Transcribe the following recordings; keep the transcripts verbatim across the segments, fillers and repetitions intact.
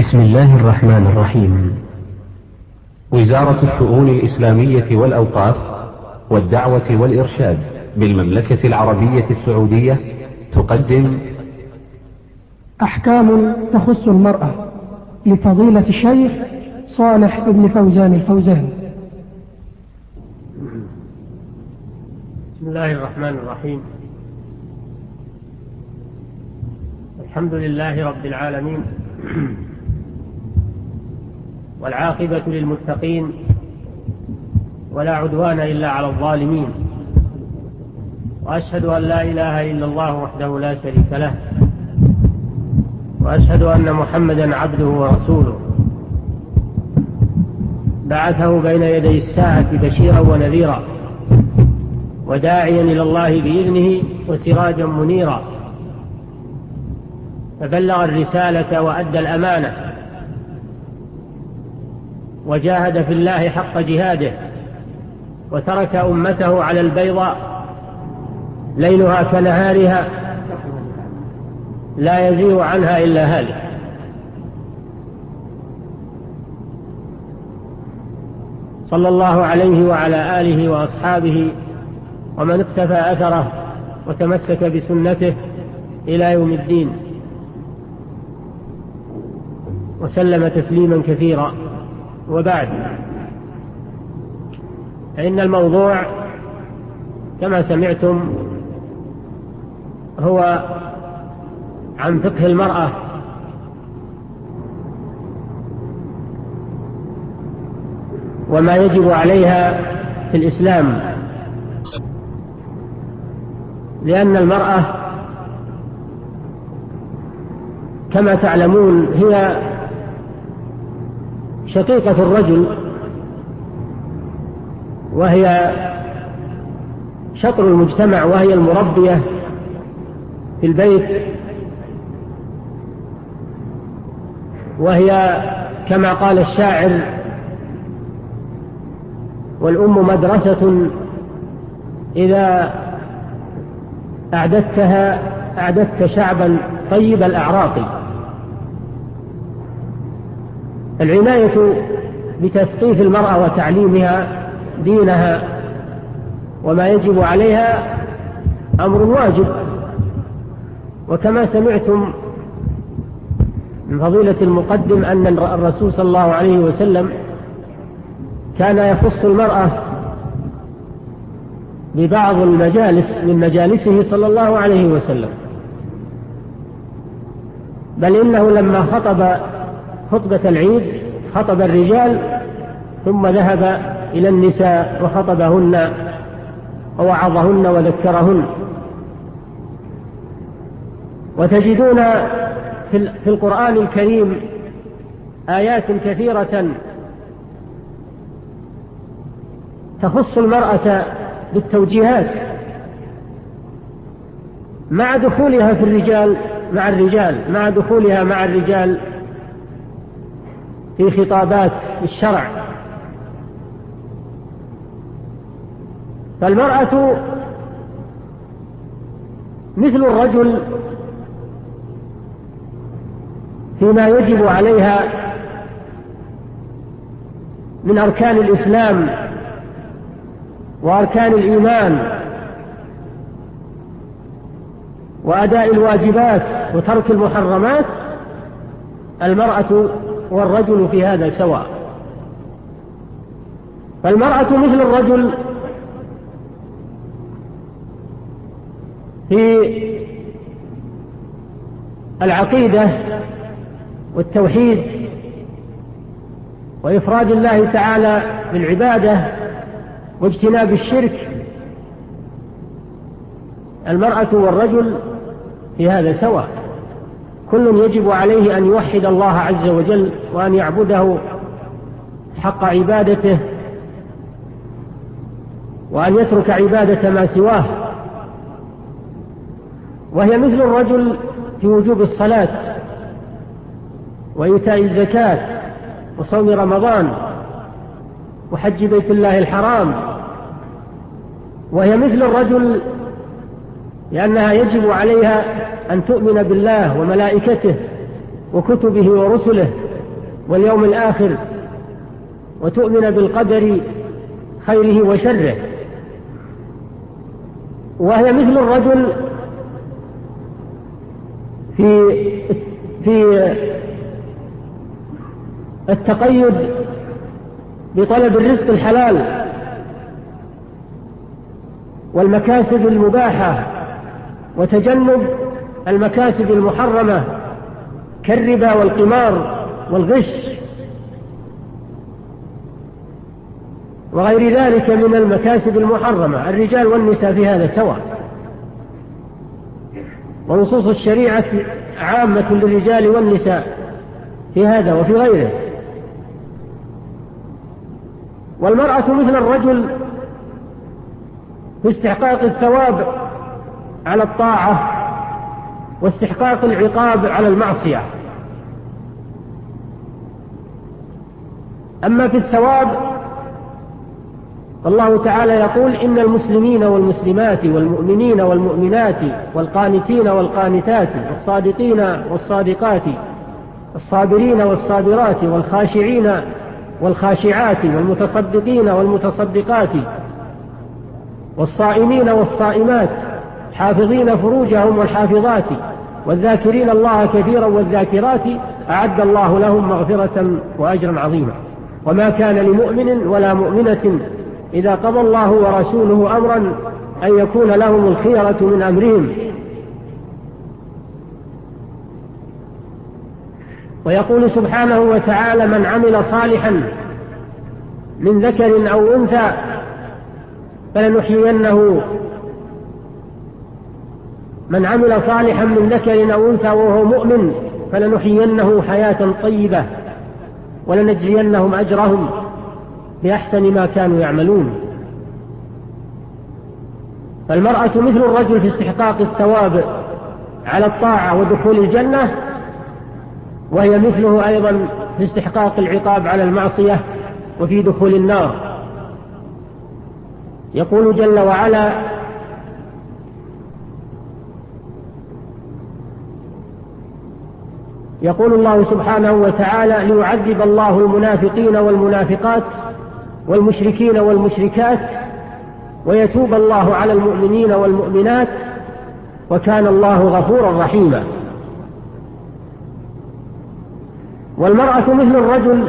بسم الله الرحمن الرحيم. وزارة الشؤون الإسلامية والأوقاف والدعوة والإرشاد بالمملكة العربية السعودية تقدم أحكام تخص المرأة لفضيلة الشيخ صالح بن فوزان الفوزان. بسم الله الرحمن الرحيم. الحمد لله رب العالمين، والعاقبة للمتقين، ولا عدوان إلا على الظالمين، وأشهد أن لا إله إلا الله وحده لا شريك له، وأشهد أن محمدا عبده ورسوله، بعثه بين يدي الساعة بشيرا ونذيرا وداعيا إلى الله بإذنه وسراجا منيرا، فبلغ الرسالة وأدى الأمانة وجاهد في الله حق جهاده، وترك أمته على البيضاء ليلها كنهارها لا يزيغ عنها إلا هالك. صلى الله عليه وعلى آله وأصحابه ومن اقتفى أثره وتمسك بسنته إلى يوم الدين، وسلم تسليما كثيرا. وبعد، فإن الموضوع كما سمعتم هو عن فقه المرأة وما يجب عليها في الإسلام، لأن المرأة كما تعلمون هي شقيقة الرجل، وهي شطر المجتمع، وهي المربية في البيت، وهي كما قال الشاعر: والأم مدرسة إذا أعددتها أعددت شعبا طيب الأعراق. العناية بتثقيف المرأة وتعليمها دينها وما يجب عليها أمر واجب، وكما سمعتم من فضيلة المقدم أن الرسول صلى الله عليه وسلم كان يخص المرأة ببعض المجالس من مجالسه صلى الله عليه وسلم، بل إنه لما خطب خطبة العيد خطب الرجال ثم ذهب إلى النساء وخطبهن ووعظهن وذكرهن. وتجدون في القرآن الكريم آيات كثيرة تخص المرأة بالتوجيهات مع دخولها في الرجال مع الرجال مع دخولها مع الرجال في خطابات الشرع. فالمرأة مثل الرجل فيما يجب عليها من أركان الإسلام وأركان الإيمان وأداء الواجبات وترك المحرمات. المرأة والرجل في هذا سواء. فالمرأة مثل الرجل في العقيدة والتوحيد وإفراد الله تعالى بالعبادة واجتناب الشرك. المرأة والرجل في هذا سواء، كل يجب عليه أن يوحد الله عز وجل وأن يعبده حق عبادته، وأن يترك عبادة ما سواه. وهي مثل الرجل في وجوب الصلاة وإيتاء الزكاة وصوم رمضان وحج بيت الله الحرام. وهي مثل الرجل لأنها يجب عليها أن تؤمن بالله وملائكته وكتبه ورسله واليوم الآخر وتؤمن بالقدر خيره وشره، وهي مثل الرجل في في التقيد بطلب الرزق الحلال والمكاسب المباحة وتجنب المكاسب المحرمة كالربا والقمار والغش وغير ذلك من المكاسب المحرمة. الرجال والنساء في هذا سواء، ونصوص الشريعة عامة للرجال والنساء في هذا وفي غيره. والمرأة مثل الرجل في استحقاق الثواب على الطاعة واستحقاق العقاب على المعصية. أما في الثواب فالله تعالى يقول: إن المسلمين والمسلمات والمؤمنين والمؤمنات والقانتين والقانتات والصادقين والصادقات الصابرين والصابرات والخاشعين والخاشعات والمتصدقين والمتصدقات والصائمين والصائمات حافظين فروجهم والحافظات والذاكرين الله كثيرا والذاكرات أعد الله لهم مغفرة وأجرا عظيما. وما كان لمؤمن ولا مؤمنة إذا قضى الله ورسوله أمرا أن يكون لهم الخيرة من أمرهم. ويقول سبحانه وتعالى: من عمل صالحا من ذكر أو أنثى فلنحيينه من عمل صالحا من ذكر أو أنثى وهو مؤمن فلنحيينه حياة طيبة ولنجزينهم أجرهم بأحسن ما كانوا يعملون. فالمرأة مثل الرجل في استحقاق الثواب على الطاعة ودخول الجنة، وهي مثله أيضا في استحقاق العقاب على المعصية وفي دخول النار. يقول جل وعلا: يقول الله سبحانه وتعالى: ليعذب الله المنافقين والمنافقات والمشركين والمشركات ويتوب الله على المؤمنين والمؤمنات وكان الله غفورا رحيما. والمرأة مثل الرجل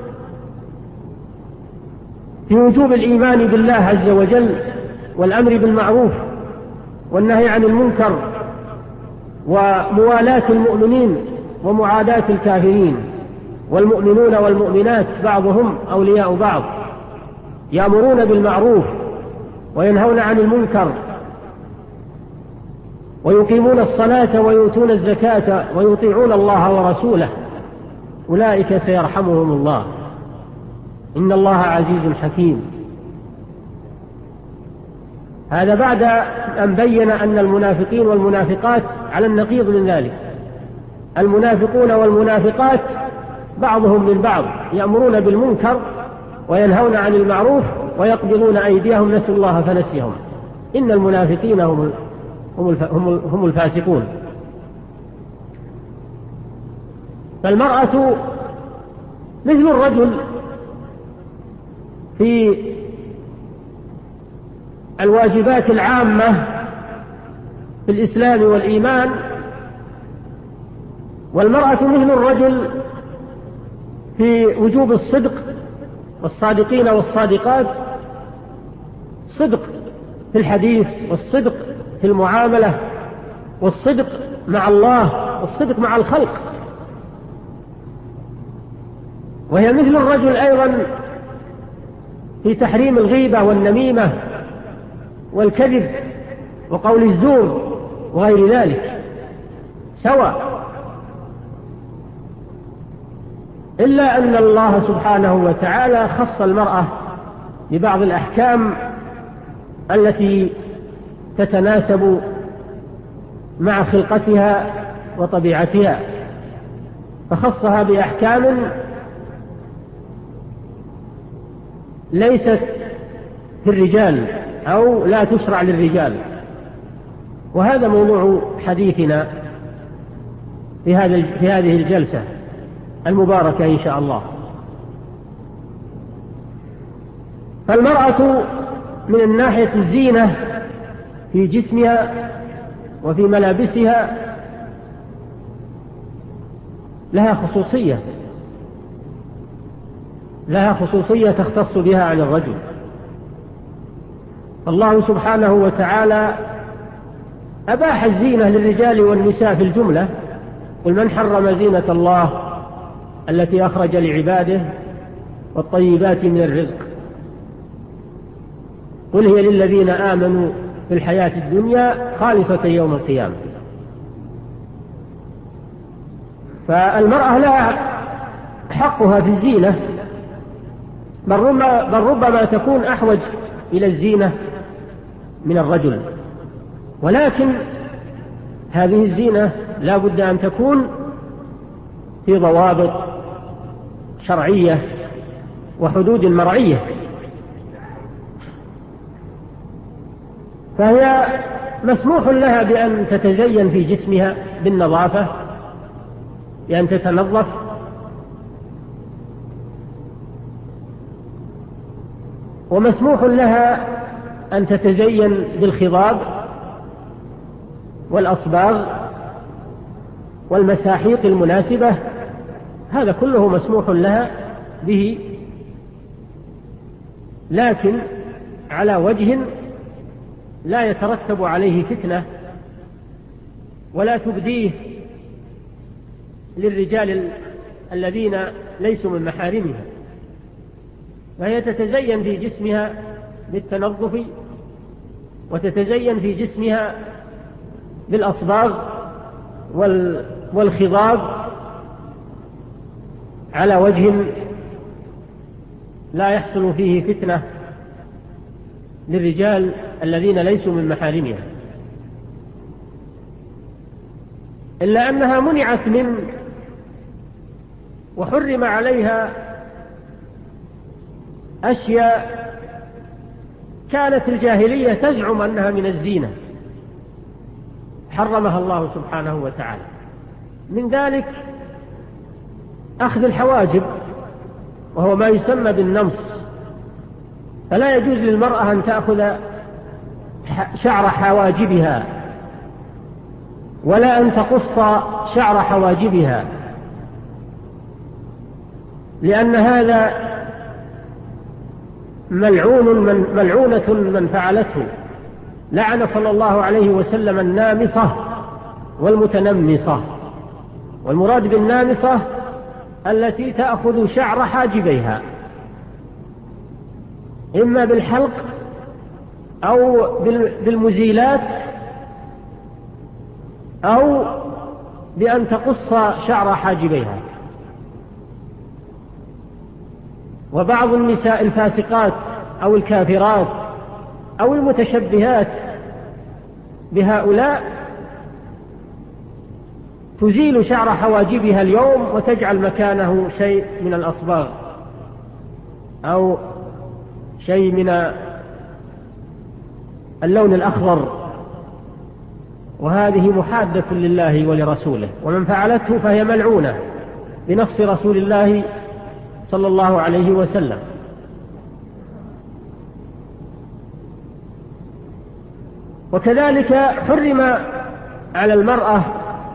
في وجوب الإيمان بالله عز وجل والأمر بالمعروف والنهي عن المنكر وموالاة المؤمنين ومعاداة الكافرين. والمؤمنون والمؤمنات بعضهم أولياء بعض، يأمرون بالمعروف وينهون عن المنكر ويقيمون الصلاة ويؤتون الزكاة ويطيعون الله ورسوله، أولئك سيرحمهم الله إن الله عزيز حكيم. هذا بعد أن بين أن المنافقين والمنافقات على النقيض من ذلك. المنافقون والمنافقات بعضهم من بعض، يأمرون بالمنكر وينهون عن المعروف ويقبضون أيديهم، نسوا الله فنسيهم، إن المنافقين هم هم الفاسقون. فالمرأة مثل الرجل في الواجبات العامة في الإسلام والإيمان، والمرأة مثل الرجل في وجوب الصدق والصادقين والصادقات، صدق في الحديث والصدق في المعاملة والصدق مع الله والصدق مع الخلق. وهي مثل الرجل أيضا في تحريم الغيبة والنميمة والكذب وقول الزور وغير ذلك سواء، إلا أن الله سبحانه وتعالى خص المرأة ببعض الأحكام التي تتناسب مع خلقتها وطبيعتها، فخصها بأحكام ليست في الرجال أو لا تشرع للرجال. وهذا موضوع حديثنا في هذه الجلسة، المباركة إن شاء الله. فالمرأة من الناحية الزينة في جسمها وفي ملابسها لها خصوصية لها خصوصية تختص بها عن الرجل. الله سبحانه وتعالى أباح الزينة للرجال والنساء في الجملة. قل من حرم زينة الله التي أخرج لعباده والطيبات من الرزق قل هي للذين آمنوا في الحياة الدنيا خالصة يوم القيامة. فالمرأة لها حقها في الزينة، بل ربما تكون أحوج إلى الزينة من الرجل، ولكن هذه الزينة لا بد أن تكون في ضوابط شرعية وحدود مرعية. فهي مسموح لها بأن تتزين في جسمها بالنظافة، بأن تتنظف، ومسموح لها أن تتزين بالخضاب والأصباغ والمساحيق المناسبة، هذا كله مسموح لها به، لكن على وجه لا يترتب عليه فتنة ولا تبديه للرجال الذين ليسوا من محارمها. فهي تتزين في جسمها بالتنظف، وتتزين في جسمها بالأصباغ والخضاب على وجه لا يحصل فيه فتنة للرجال الذين ليسوا من محارمها، إلا أنها منعت من وحرم عليها أشياء كانت الجاهلية تزعم أنها من الزينة، حرمها الله سبحانه وتعالى. من ذلك أخذ الحواجب، وهو ما يسمى بالنمص، فلا يجوز للمرأة أن تأخذ شعر حواجبها ولا أن تقص شعر حواجبها، لأن هذا ملعون من ملعونة من فعلته. لعن صلى الله عليه وسلم النامصة والمتنمصة، والمراد بالنامصة التي تأخذ شعر حاجبيها إما بالحلق أو بالمزيلات أو بأن تقص شعر حاجبيها. وبعض النساء الفاسقات أو الكافرات أو المتشبهات بهؤلاء تزيل شعر حواجبها اليوم وتجعل مكانه شيء من الأصباغ أو شيء من اللون الأخضر، وهذه محادة لله ولرسوله، ومن فعلته فهي ملعونة بنص رسول الله صلى الله عليه وسلم. وكذلك حرم على المرأة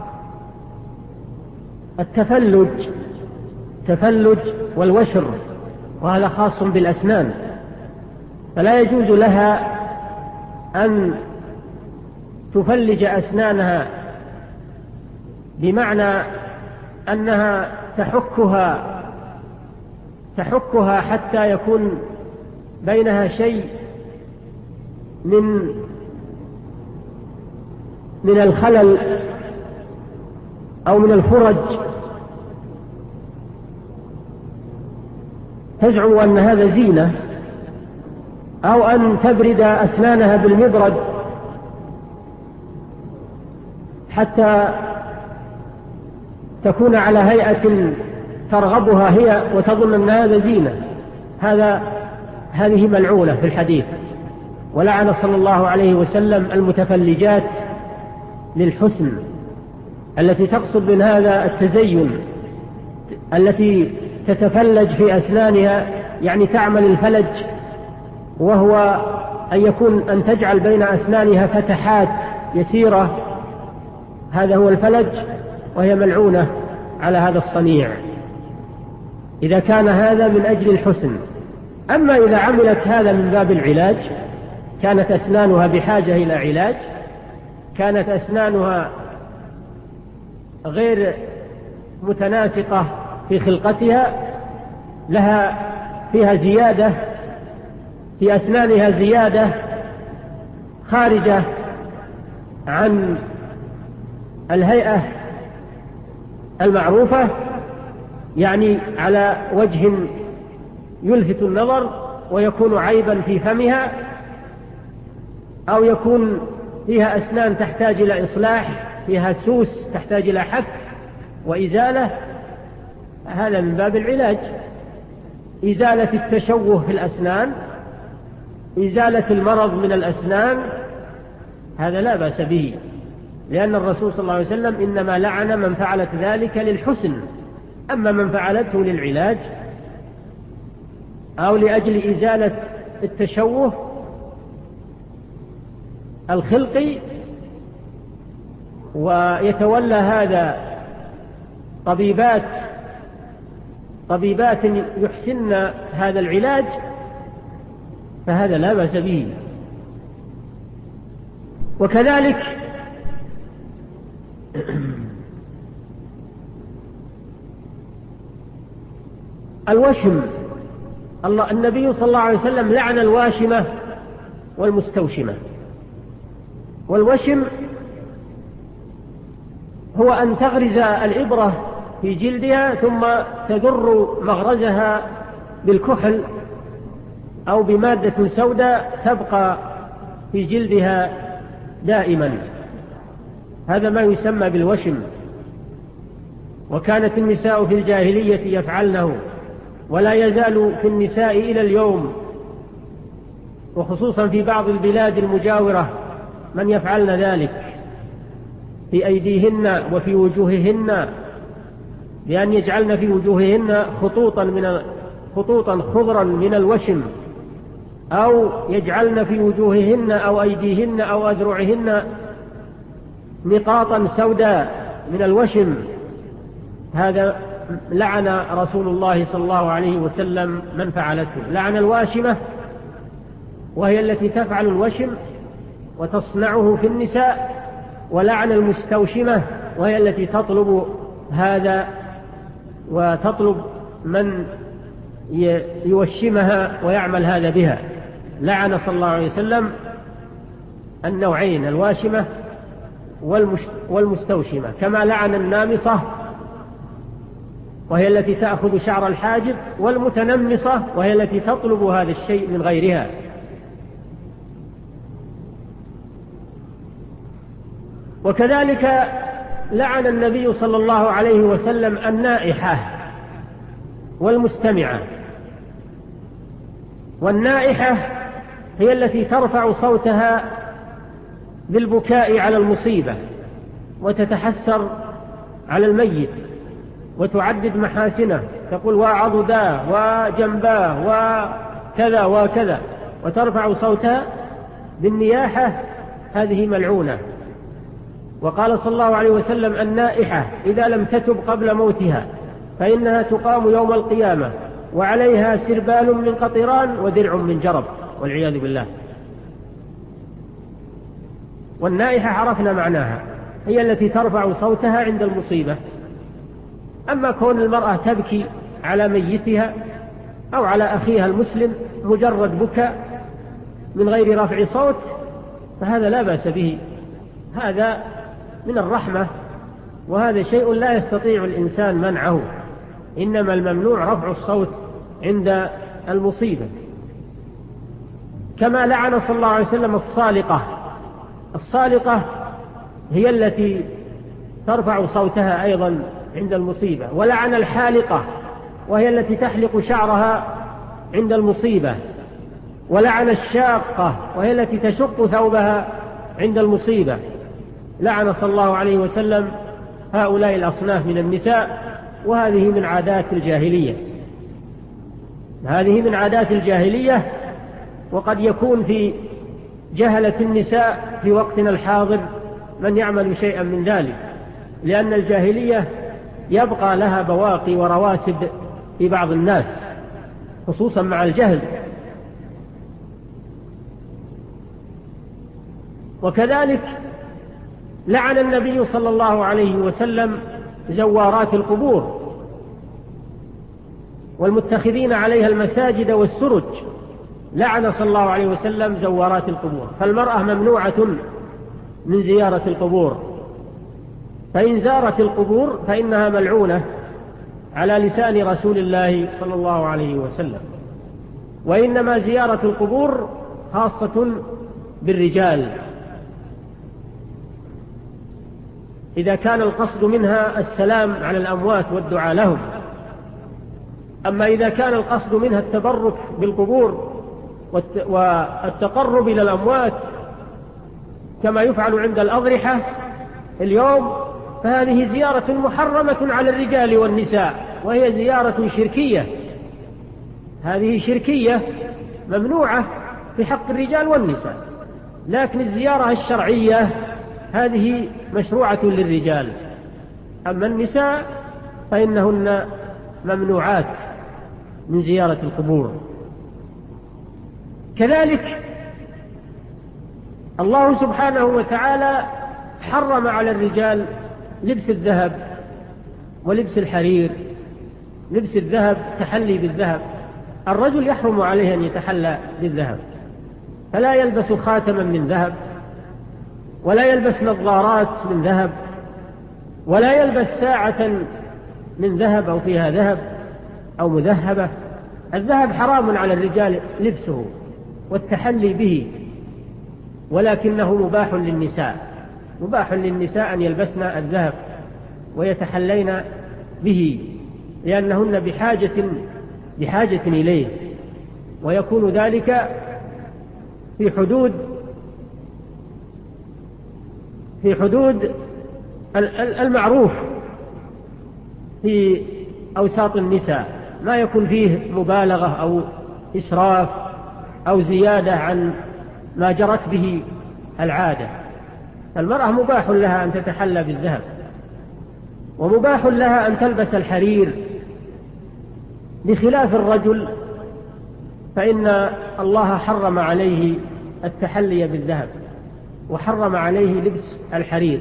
التفلج تفلج والوشر، وهذا خاص بالأسنان، فلا يجوز لها أن تفلج أسنانها بمعنى أنها تحكها تحكها حتى يكون بينها شيء من من الخلل أو من الفرج، تزعم أن هذا زينة، أو أن تبرد أسنانها بالمبرد حتى تكون على هيئة ترغبها هي وتظن أن هذا زينة. هذا هذه ملعونة في الحديث. ولعن صلى الله عليه وسلم المتفلجات للحسن التي تقصد من هذا التزين التي تتفلج في أسنانها، يعني تعمل الفلج، وهو أن يكون أن تجعل بين أسنانها فتحات يسيرة، هذا هو الفلج، وهي ملعونة على هذا الصنيع إذا كان هذا من أجل الحسن. أما إذا عملت هذا من باب العلاج، كانت أسنانها بحاجة إلى علاج، كانت أسنانها غير متناسقة في خلقتها، لها فيها زيادة في أسنانها، زيادة خارجة عن الهيئة المعروفة، يعني على وجه يلفت النظر ويكون عيبا في فمها، أو يكون فيها أسنان تحتاج إلى إصلاح، فيها سوس تحتاج إلى حك وإزالة، هذا من باب العلاج. إزالة التشوه في الأسنان، إزالة المرض من الأسنان، هذا لا بأس به، لأن الرسول صلى الله عليه وسلم إنما لعن من فعلت ذلك للحسن. أما من فعلته للعلاج أو لأجل إزالة التشوه الخلقي، ويتولى هذا طبيبات طبيبات يحسن هذا العلاج، فهذا لا بأس به. وكذلك الوشم، الله النبي صلى الله عليه وسلم لعن الواشمة والمستوشمة. والوشم هو أن تغرز الإبرة في جلدها ثم تجر مغرزها بالكحل أو بمادة سوداء تبقى في جلدها دائما، هذا ما يسمى بالوشم. وكانت النساء في الجاهلية يفعلنه، ولا يزال في النساء إلى اليوم، وخصوصا في بعض البلاد المجاورة من يفعلن ذلك في أيديهن وفي وجوههن، بأن يجعلن في وجوههن خطوطا من خطوطا خضرا من الوشم، أو يجعلن في وجوههن أو أيديهن أو أذرعهن نقاطا سوداء من الوشم. هذا لعن رسول الله صلى الله عليه وسلم من فعلته. لعن الواشمة وهي التي تفعل الوشم وتصنعه في النساء، ولعن المستوشمة وهي التي تطلب هذا وتطلب من يوشمها ويعمل هذا بها. لعن صلى الله عليه وسلم النوعين، الواشمة والمستوشمة، كما لعن النامصة وهي التي تأخذ شعر الحاجب، والمتنمصة وهي التي تطلب هذا الشيء من غيرها. وكذلك لعن النبي صلى الله عليه وسلم النائحة والمستمعة. والنائحة هي التي ترفع صوتها بالبكاء على المصيبة وتتحسر على الميت وتعدد محاسنه، تقول وعضداه وجنباه وكذا وكذا، وترفع صوتها بالنياحة، هذه ملعونة. وقال صلى الله عليه وسلم النائحة إذا لم تتب قبل موتها فإنها تقام يوم القيامة وعليها سربال من قطران ودرع من جرب، والعياذ بالله. والنائحة عرفنا معناها، هي التي ترفع صوتها عند المصيبة. أما كون المرأة تبكي على ميتها أو على أخيها المسلم مجرد بكاء من غير رفع صوت، فهذا لا بأس به، هذا من الرحمة، وهذا شيء لا يستطيع الإنسان منعه، إنما الممنوع رفع الصوت عند المصيبة. كما لعن صلى الله عليه وسلم الصالقة. الصالقة هي التي ترفع صوتها أيضا عند المصيبة. ولعن الحالقة وهي التي تحلق شعرها عند المصيبة. ولعن الشاقة وهي التي تشق ثوبها عند المصيبة. لعن صلى الله عليه وسلم هؤلاء الأصناف من النساء، وهذه من عادات الجاهلية هذه من عادات الجاهلية وقد يكون في جهلة النساء في وقتنا الحاضر من يعمل شيئا من ذلك، لأن الجاهلية يبقى لها بواقي ورواسب في بعض الناس خصوصا مع الجهل. وكذلك لعن النبي صلى الله عليه وسلم زوارات القبور والمتخذين عليها المساجد والسرج، لعن صلى الله عليه وسلم زوارات القبور، فالمرأة ممنوعة من زيارة القبور، فإن زارت القبور فإنها ملعونة على لسان رسول الله صلى الله عليه وسلم. وإنما زيارة القبور خاصة بالرجال إذا كان القصد منها السلام على الأموات والدعاء لهم. أما إذا كان القصد منها التبرك بالقبور والتقرب إلى الأموات كما يفعل عند الأضرحة اليوم، فهذه زيارة محرمة على الرجال والنساء، وهي زيارة شركية، هذه شركية ممنوعة في حق الرجال والنساء. لكن الزيارة الشرعية هذه مشروعة للرجال، أما النساء فإنهن ممنوعات من زيارة القبور. كذلك الله سبحانه وتعالى حرم على الرجال لبس الذهب ولبس الحرير. لبس الذهب تحلي بالذهب، الرجل يحرم عليه أن يتحلى بالذهب، فلا يلبس خاتما من ذهب، ولا يلبس نظارات من ذهب، ولا يلبس ساعة من ذهب أو فيها ذهب أو مذهبة. الذهب حرام على الرجال لبسه والتحلي به، ولكنه مباح للنساء، مباح للنساء أن يلبسن الذهب ويتحلين به، لأنهن بحاجة بحاجة إليه، ويكون ذلك في حدود في حدود المعروف في أوساط النساء، ما يكون فيه مبالغة أو إسراف أو زيادة عن ما جرت به العادة. المرأة مباح لها أن تتحلى بالذهب، ومباح لها أن تلبس الحرير، بخلاف الرجل فإن الله حرم عليه التحلي بالذهب وحرم عليه لبس الحرير.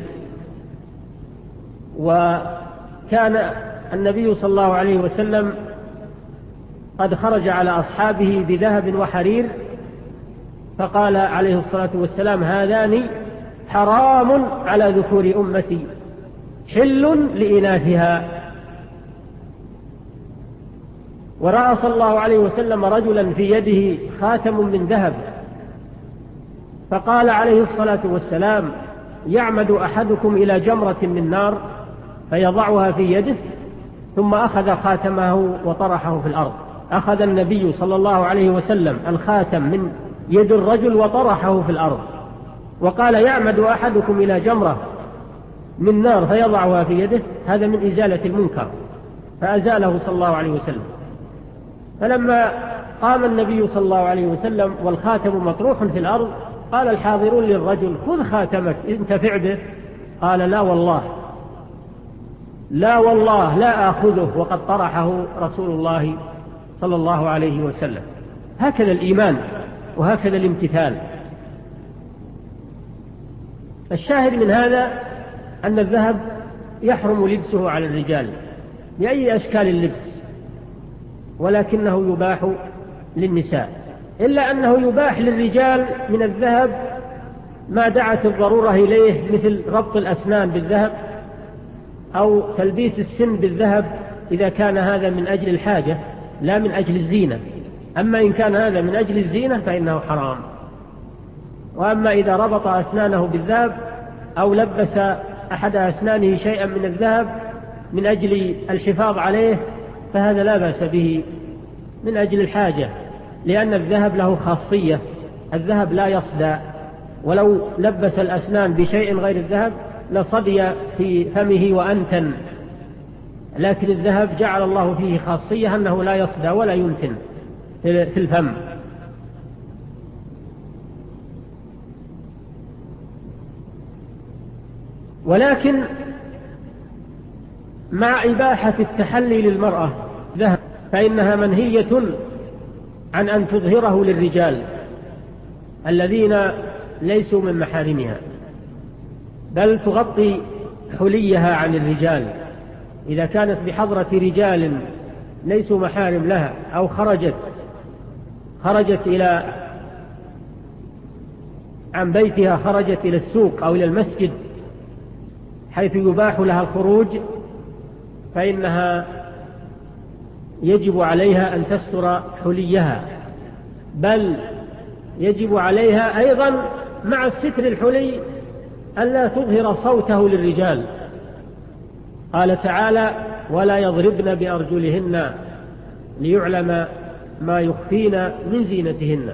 وكان النبي صلى الله عليه وسلم قد خرج على أصحابه بذهب وحرير فقال عليه الصلاة والسلام: هذان حرام على ذكور أمتي حل لإناثها. ورأى صلى الله عليه وسلم رجلا في يده خاتم من ذهب فقال عليه الصلاة والسلام: يعمد أحدكم إلى جمرة من نار فيضعها في يده، ثم أخذ خاتمه وطرحه في الأرض. أخذ النبي صلى الله عليه وسلم الخاتم من يد الرجل وطرحه في الأرض، وقال: يعمد أحدكم إلى جمرة من نار فيضعها في يده، هذا من إزالة المنكر، فأزاله صلى الله عليه وسلم. فلما قام النبي صلى الله عليه وسلم والخاتم مطروح في الأرض قال الحاضرون للرجل: خذ خاتمك انتفع به. قال: لا والله لا والله لا آخذه وقد طرحه رسول الله صلى الله عليه وسلم. هكذا الإيمان وهكذا الامتثال. الشاهد من هذا أن الذهب يحرم لبسه على الرجال بأي أشكال اللبس، ولكنه يباح للنساء، إلا أنه يباح للرجال من الذهب ما دعت الضرورة إليه، مثل ربط الأسنان بالذهب أو تلبيس السن بالذهب إذا كان هذا من أجل الحاجة لا من أجل الزينة. أما إن كان هذا من أجل الزينة فإنه حرام. وأما إذا ربط أسنانه بالذهب أو لبس أحد أسنانه شيئا من الذهب من أجل الحفاظ عليه فهذا لا بأس به من أجل الحاجة، لأن الذهب له خاصية، الذهب لا يصدى، ولو لبس الأسنان بشيء غير الذهب لصدي في فمه وأنتن. لكن الذهب جعل الله فيه خاصية أنه لا يصدى ولا ينتن في الفم. ولكن مع إباحة التحلي للمرأة ذهب فإنها منهية عن أن تظهره للرجال الذين ليسوا من محارمها، بل تغطي حليها عن الرجال إذا كانت بحضرة رجال ليسوا محارم لها، أو خرجت خرجت إلى عن بيتها، خرجت إلى السوق أو إلى المسجد حيث يباح لها الخروج، فإنها يجب عليها أن تستر حليها، بل يجب عليها أيضا مع الستر الحلي ألا تظهر صوته للرجال. قال تعالى: ولا يضربن بأرجلهن ليعلم ما يخفين من زينتهن.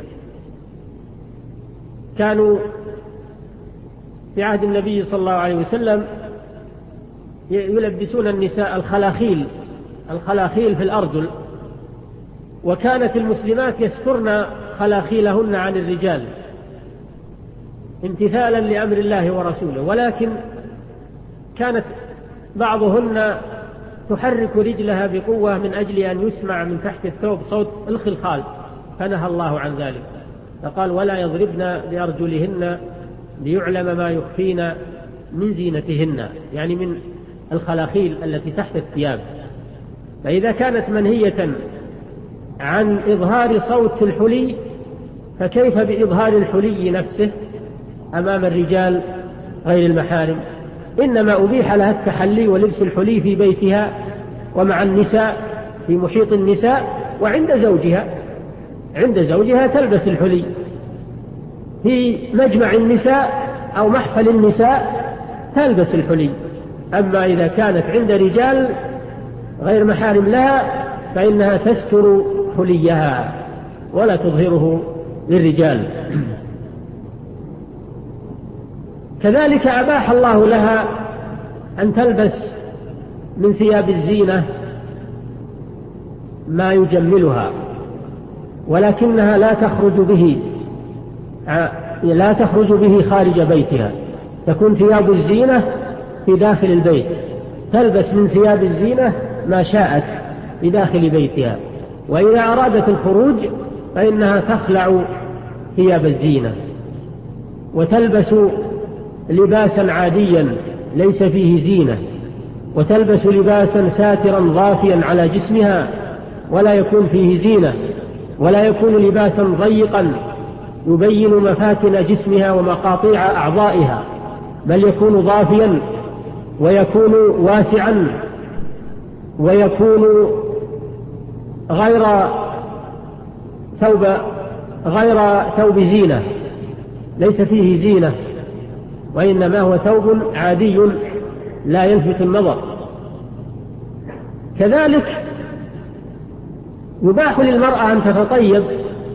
كانوا في عهد النبي صلى الله عليه وسلم يلبسون النساء الخلاخيل الخلاخيل في الأرجل، وكانت المسلمات يسترن خلاخيلهن عن الرجال امتثالا لأمر الله ورسوله، ولكن كانت بعضهن تحرك رجلها بقوة من أجل أن يسمع من تحت الثوب صوت الخلخال، فنهى الله عن ذلك، فقال: ولا يضربن بأرجلهن ليعلم ما يخفين من زينتهن، يعني من الخلاخيل التي تحت الثياب. فإذا كانت منهية عن إظهار صوت الحلي، فكيف بإظهار الحلي نفسه أمام الرجال غير المحارم؟ إنما أبيح لها التحلي ولبس الحلي في بيتها ومع النساء في محيط النساء، وعند زوجها عند زوجها تلبس الحلي، في مجمع النساء أو محفل النساء تلبس الحلي. أما إذا كانت عند رجال غير محارم لها فإنها تستر حليها ولا تظهره للرجال. كذلك أباح الله لها أن تلبس من ثياب الزينة ما يجملها، ولكنها لا تخرج به لا تخرج به خارج بيتها، تكون ثياب الزينة في داخل البيت، تلبس من ثياب الزينة ما شاءت في داخل بيتها، وإذا أرادت الخروج فإنها تخلع ثياب الزينة وتلبس لباسا عاديا ليس فيه زينة، وتلبس لباسا ساترا ضافيا على جسمها ولا يكون فيه زينة، ولا يكون لباسا ضيقا يبين مفاتن جسمها ومقاطيع أعضائها، بل يكون ضافيا ويكون واسعا ويكون غير ثوب غير ثوب زينة، ليس فيه زينة، وإنما هو ثوب عادي لا يلفت النظر. كذلك يباح للمرأة أن تتطيب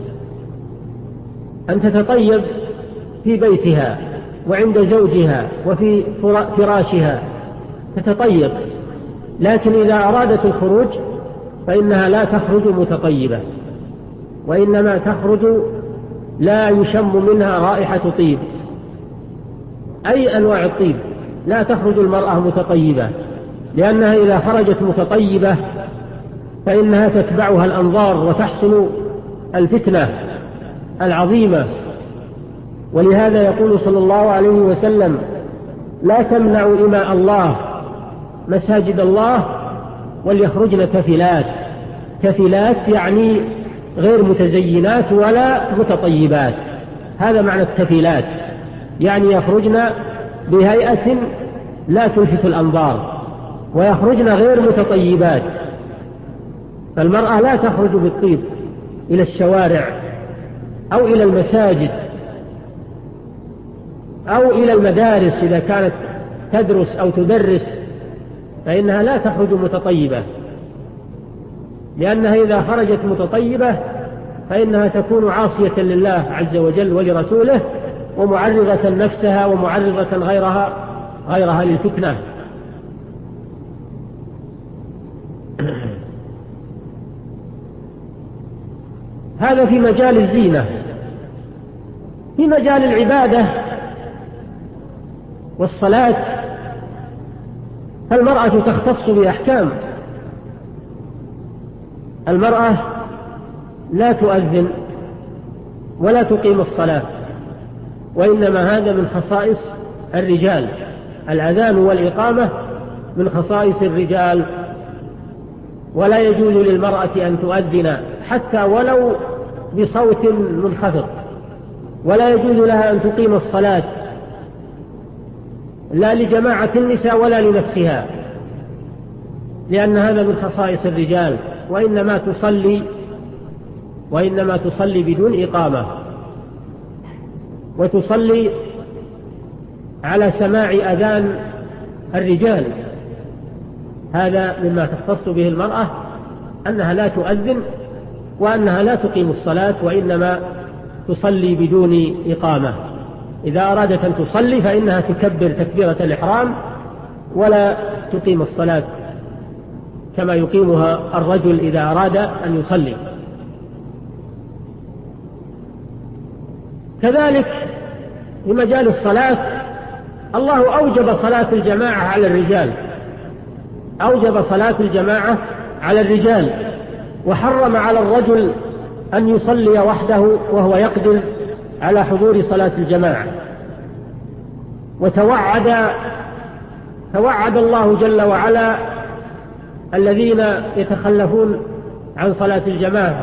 أن تتطيب في بيتها وعند زوجها وفي فراشها تتطيب، لكن إذا أرادت الخروج فإنها لا تخرج متطيبة، وإنما تخرج لا يشم منها رائحة طيب، أي أنواع الطيب لا تخرج المرأة متطيبة، لأنها إذا خرجت متطيبة فإنها تتبعها الأنظار وتحصل الفتنة العظيمة. ولهذا يقول صلى الله عليه وسلم: لا تمنعوا إماء الله مساجد الله وليخرجن تفلات. تفلات يعني غير متزينات ولا متطيبات، هذا معنى التفلات، يعني يخرجن بهيئة لا تلفت الأنظار، ويخرجن غير متطيبات. فالمرأة لا تخرج بالطيب إلى الشوارع أو إلى المساجد أو إلى المدارس إذا كانت تدرس أو تدرس، فإنها لا تخرج متطيبة، لأنها إذا خرجت متطيبة فإنها تكون عاصية لله عز وجل ولرسوله، ومعرضة نفسها ومعرضة غيرها غيرها للفتنة. هذا في مجال الزينة. في مجال العبادة والصلاة فالمرأة تختص بأحكام. المرأة لا تؤذن ولا تقيم الصلاة، وإنما هذا من خصائص الرجال. الأذان والإقامة من خصائص الرجال، ولا يجوز للمرأة أن تؤذن حتى ولو بصوت منخفض، ولا يجوز لها أن تقيم الصلاة لا لجماعة النساء ولا لنفسها، لأن هذا من خصائص الرجال، وإنما تصلي وإنما تصلي بدون إقامة، وتصلي على سماع أذان الرجال. هذا مما تختص به المرأة، أنها لا تؤذن وأنها لا تقيم الصلاة، وإنما تصلي بدون إقامة. إذا أرادت أن تصلي فإنها تكبر تكبيرة الإحرام ولا تقيم الصلاة كما يقيمها الرجل إذا أراد أن يصلي. كذلك في مجال الصلاة الله أوجب صلاة الجماعة على الرجال، أوجب صلاة الجماعة على الرجال، وحرم على الرجل أن يصلي وحده وهو يقدر على حضور صلاة الجماعة. وتوعد توعد الله جل وعلا الذين يتخلفون عن صلاة الجماعة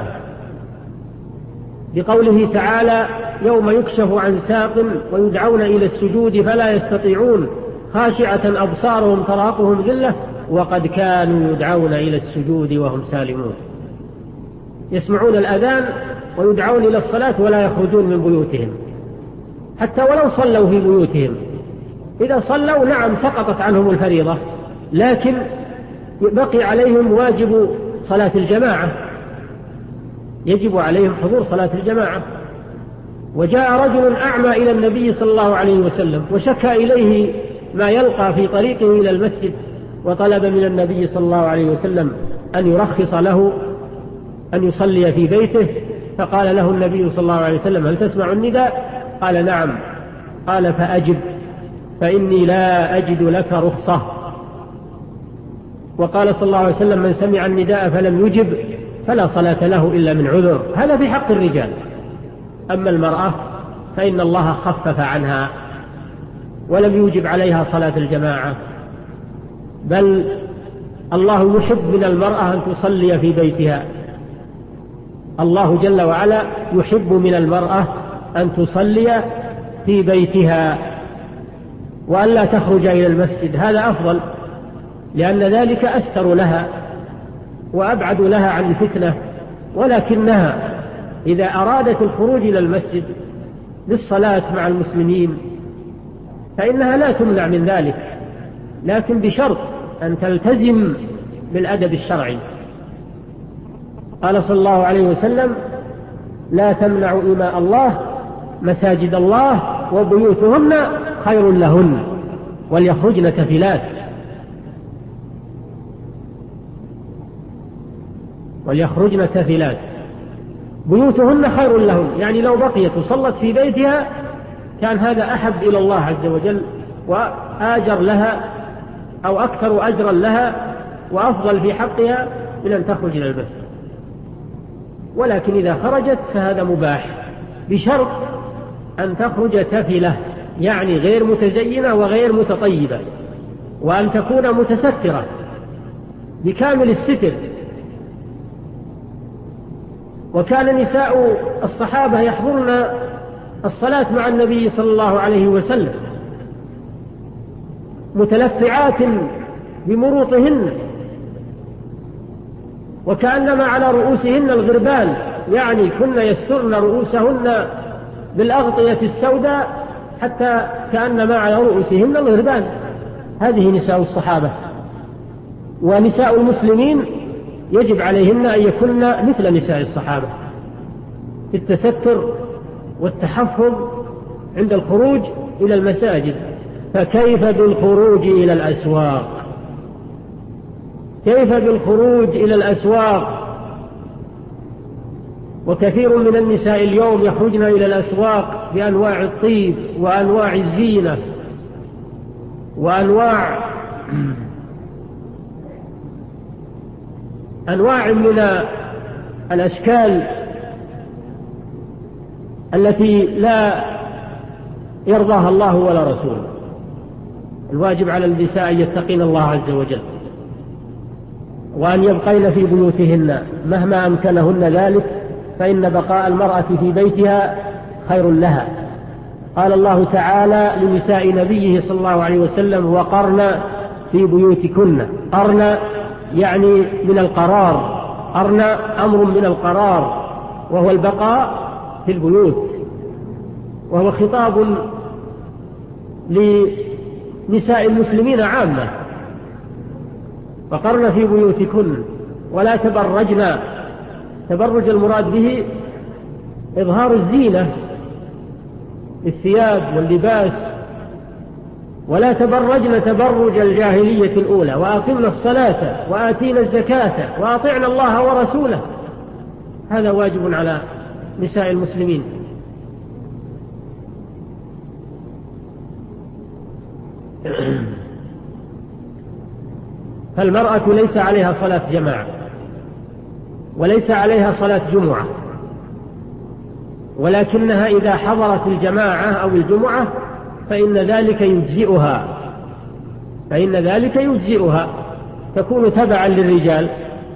بقوله تعالى: يوم يكشف عن ساق ويدعون إلى السجود فلا يستطيعون خاشعة أبصارهم تراقهم ذلة وقد كانوا يدعون إلى السجود وهم سالمون. يسمعون الأذان ويدعون إلى الصلاة ولا يخرجون من بيوتهم حتى ولو صلوا في بيوتهم. إذا صلوا نعم سقطت عنهم الفريضة، لكن بقي عليهم واجب صلاة الجماعة، يجب عليهم حضور صلاة الجماعة. وجاء رجل أعمى إلى النبي صلى الله عليه وسلم وشكى إليه ما يلقى في طريقه إلى المسجد، وطلب من النبي صلى الله عليه وسلم أن يرخص له أن يصلي في بيته. فقال له النبي صلى الله عليه وسلم: هل تسمع النداء؟ قال: نعم. قال: فأجب فإني لا أجد لك رخصة. وقال صلى الله عليه وسلم: من سمع النداء فلم يجب فلا صلاة له إلا من عذر. هذا في حق الرجال. أما المرأة فإن الله خفف عنها ولم يوجب عليها صلاة الجماعة، بل الله يحب من المرأة أن تصلي في بيتها. الله جل وعلا يحب من المرأة أن تصلي في بيتها وأن لا تخرج إلى المسجد. هذا أفضل، لأن ذلك أستر لها وأبعد لها عن الفتنة. ولكنها إذا أرادت الخروج إلى المسجد للصلاة مع المسلمين فإنها لا تمنع من ذلك، لكن بشرط أن تلتزم بالأدب الشرعي. قال صلى الله عليه وسلم: لا تمنعوا إماء الله مساجد الله وبيوتهن خير لهن وليخرجن تفلات وليخرجن تفلات بيوتهن خير لهن، يعني لو بقيت وصلت في بيتها كان هذا أحب إلى الله عز وجل وآجر لها أو أكثر أجرا لها وأفضل في حقها من أن تخرج إلى المسجد. ولكن إذا خرجت فهذا مباح بشرط أن تخرج تفلة، يعني غير متزينة وغير متطيبة، وأن تكون متسترة بكامل الستر. وكان نساء الصحابة يحضرن الصلاة مع النبي صلى الله عليه وسلم متلفعات بمروطهن، وكأنما على رؤوسهن الغربان، يعني كن يسترن رؤوسهن بالأغطية السوداء حتى كأنما على رؤوسهن الغربان. هذه نساء الصحابة. ونساء المسلمين يجب عليهن أن يكن مثل نساء الصحابة في التستر والتحفظ عند الخروج إلى المساجد. فكيف بالخروج إلى الأسواق؟ كيف بالخروج إلى الأسواق وكثير من النساء اليوم يخرجن إلى الأسواق بأنواع الطيب وأنواع الزينة وأنواع أنواع من الأشكال التي لا يرضاها الله ولا رسوله. الواجب على النساء أن يتقين الله عز وجل وأن يبقين في بيوتهن مهما أمكنهن ذلك، فإن بقاء المرأة في بيتها خير لها. قال الله تعالى لنساء نبيه صلى الله عليه وسلم: وقرن في بيوتكن. قرن يعني من القرار، قرن أمر من القرار وهو البقاء في البيوت، وهو خطاب لنساء المسلمين عامة. فقرن في بيوتكن ولا تبرجن. تبرج المراد به إظهار الزينة الثياب واللباس، ولا تبرجن تبرج الجاهلية الأولى، وأقمنا الصلاة وآتينا الزكاة وأطعنا الله ورسوله. هذا واجب على نساء المسلمين. فالمرأة ليس عليها صلاة جماعة وليس عليها صلاة جمعة، ولكنها إذا حضرت الجماعة أو الجمعة فإن ذلك يجزئها فإن ذلك يجزئها تكون تبعا للرجال.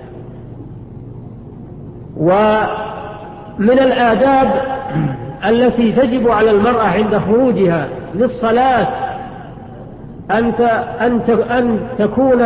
ومن الآداب التي تجب على المرأة عند خروجها للصلاة أن تكون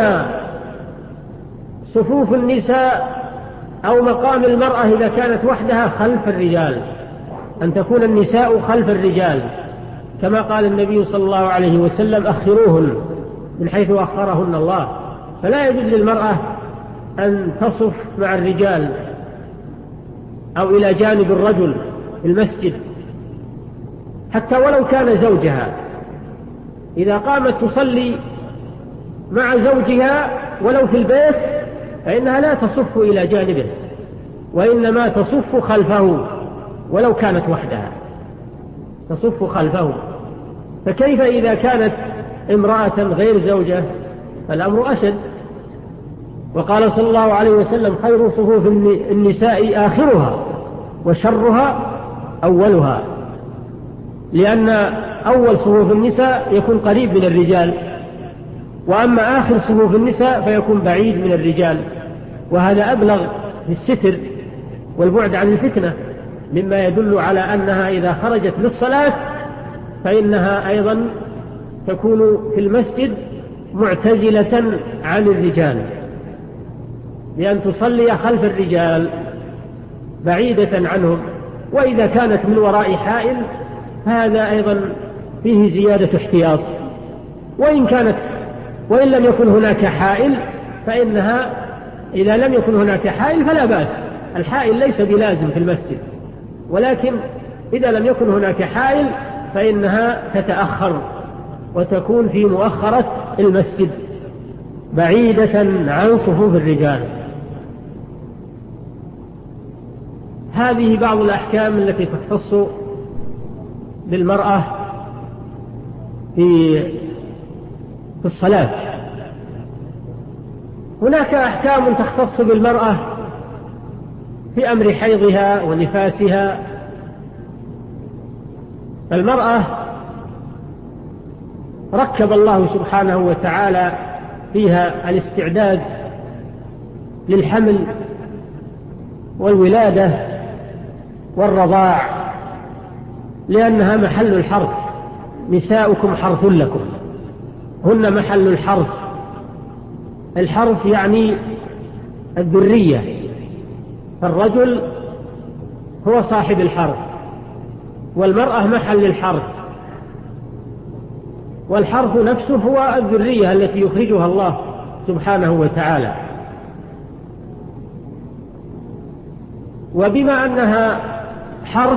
صفوف النساء أو مقام المرأة إذا كانت وحدها خلف الرجال، أن تكون النساء خلف الرجال، كما قال النبي صلى الله عليه وسلم: أخروهن من حيث أخرهن الله. فلا يجوز للمرأة أن تصف مع الرجال أو إلى جانب الرجل في المسجد حتى ولو كان زوجها. إذا قامت تصلي مع زوجها ولو في البيت فإنها لا تصف إلى جانبه، وإنما تصف خلفه ولو كانت وحدها، تصف خلفه. فكيف إذا كانت امرأة غير زوجة؟ فالأمر أشد. وقال صلى الله عليه وسلم: خير صفوف النساء آخرها وشرها أولها، لأن أول صفوف النساء يكون قريب من الرجال، وأما آخر صفوف النساء فيكون بعيد من الرجال، وهذا أبلغ في الستر والبعد عن الفتنة، مما يدل على أنها إذا خرجت للصلاة فإنها أيضا تكون في المسجد معتزلة عن الرجال، بأن تصلي خلف الرجال بعيدة عنهم. وإذا كانت من وراء حائل هذا أيضا فيه زيادة احتياط. وإن كانت وإن لم يكن هناك حائل فإنها إذا لم يكن هناك حائل فلا بأس. الحائل ليس بلازم في المسجد، ولكن إذا لم يكن هناك حائل فإنها تتأخر وتكون في مؤخرة المسجد بعيدة عن صفوف الرجال. هذه بعض الأحكام التي تختص بالمرأة في في الصلاة. هناك أحكام تختص بالمرأة في أمر حيضها ونفاسها. المرأة ركب الله سبحانه وتعالى فيها الاستعداد للحمل والولادة والرضاع، لأنها محل الحرث. نساؤكم حرث لكم، هن محل الحرث. الحرث يعني الذرية، فالرجل هو صاحب الحرث والمرأة محل الحرث، والحرث نفسه هو الذرية التي يخرجها الله سبحانه وتعالى. وبما أنها حرث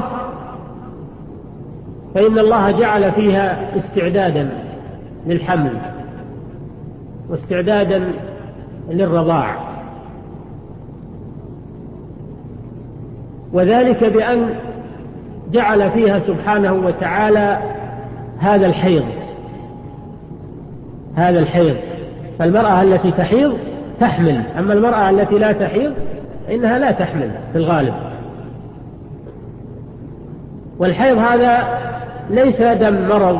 فإن الله جعل فيها استعدادا للحمل واستعدادا للرضاع. وذلك بأن جعل فيها سبحانه وتعالى هذا الحيض هذا الحيض فالمرأة التي تحيض تحمل، أما المرأة التي لا تحيض إنها لا تحمل في الغالب. والحيض هذا ليس دم مرض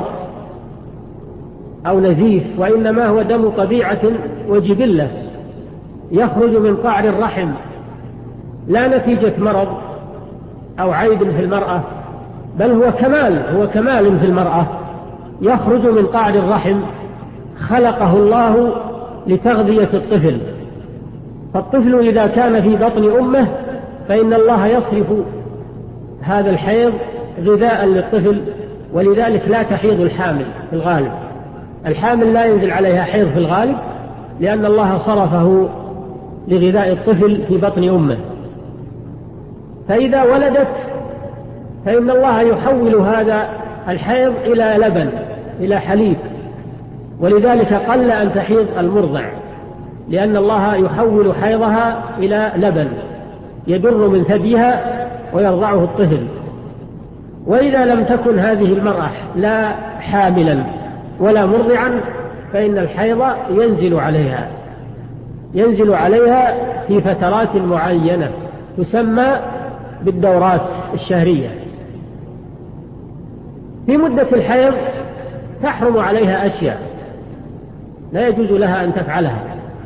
أو نزيف، وإنما هو دم طبيعة وجبلة يخرج من قعر الرحم، لا نتيجة مرض أو عيب في المرأة، بل هو كمال هو كمال في المرأة يخرج من قعر الرحم، خلقه الله لتغذية الطفل. فالطفل إذا كان في بطن أمه فإن الله يصرف هذا الحيض غذاء للطفل، ولذلك لا تحيض الحامل في الغالب. الحامل لا ينزل عليها حيض في الغالب، لأن الله صرفه لغذاء الطفل في بطن أمه. فإذا ولدت فإن الله يحول هذا الحيض إلى لبن، إلى حليب، ولذلك قل أن تحيض المرضع، لأن الله يحول حيضها إلى لبن يدر من ثديها ويرضعه الطفل. وإذا لم تكن هذه المرأة لا حاملا ولا مرضعا فإن الحيض ينزل عليها ينزل عليها في فترات معينة تسمى بالدورات الشهرية. في مدة الحيض تحرم عليها أشياء لا يجوز لها أن تفعلها.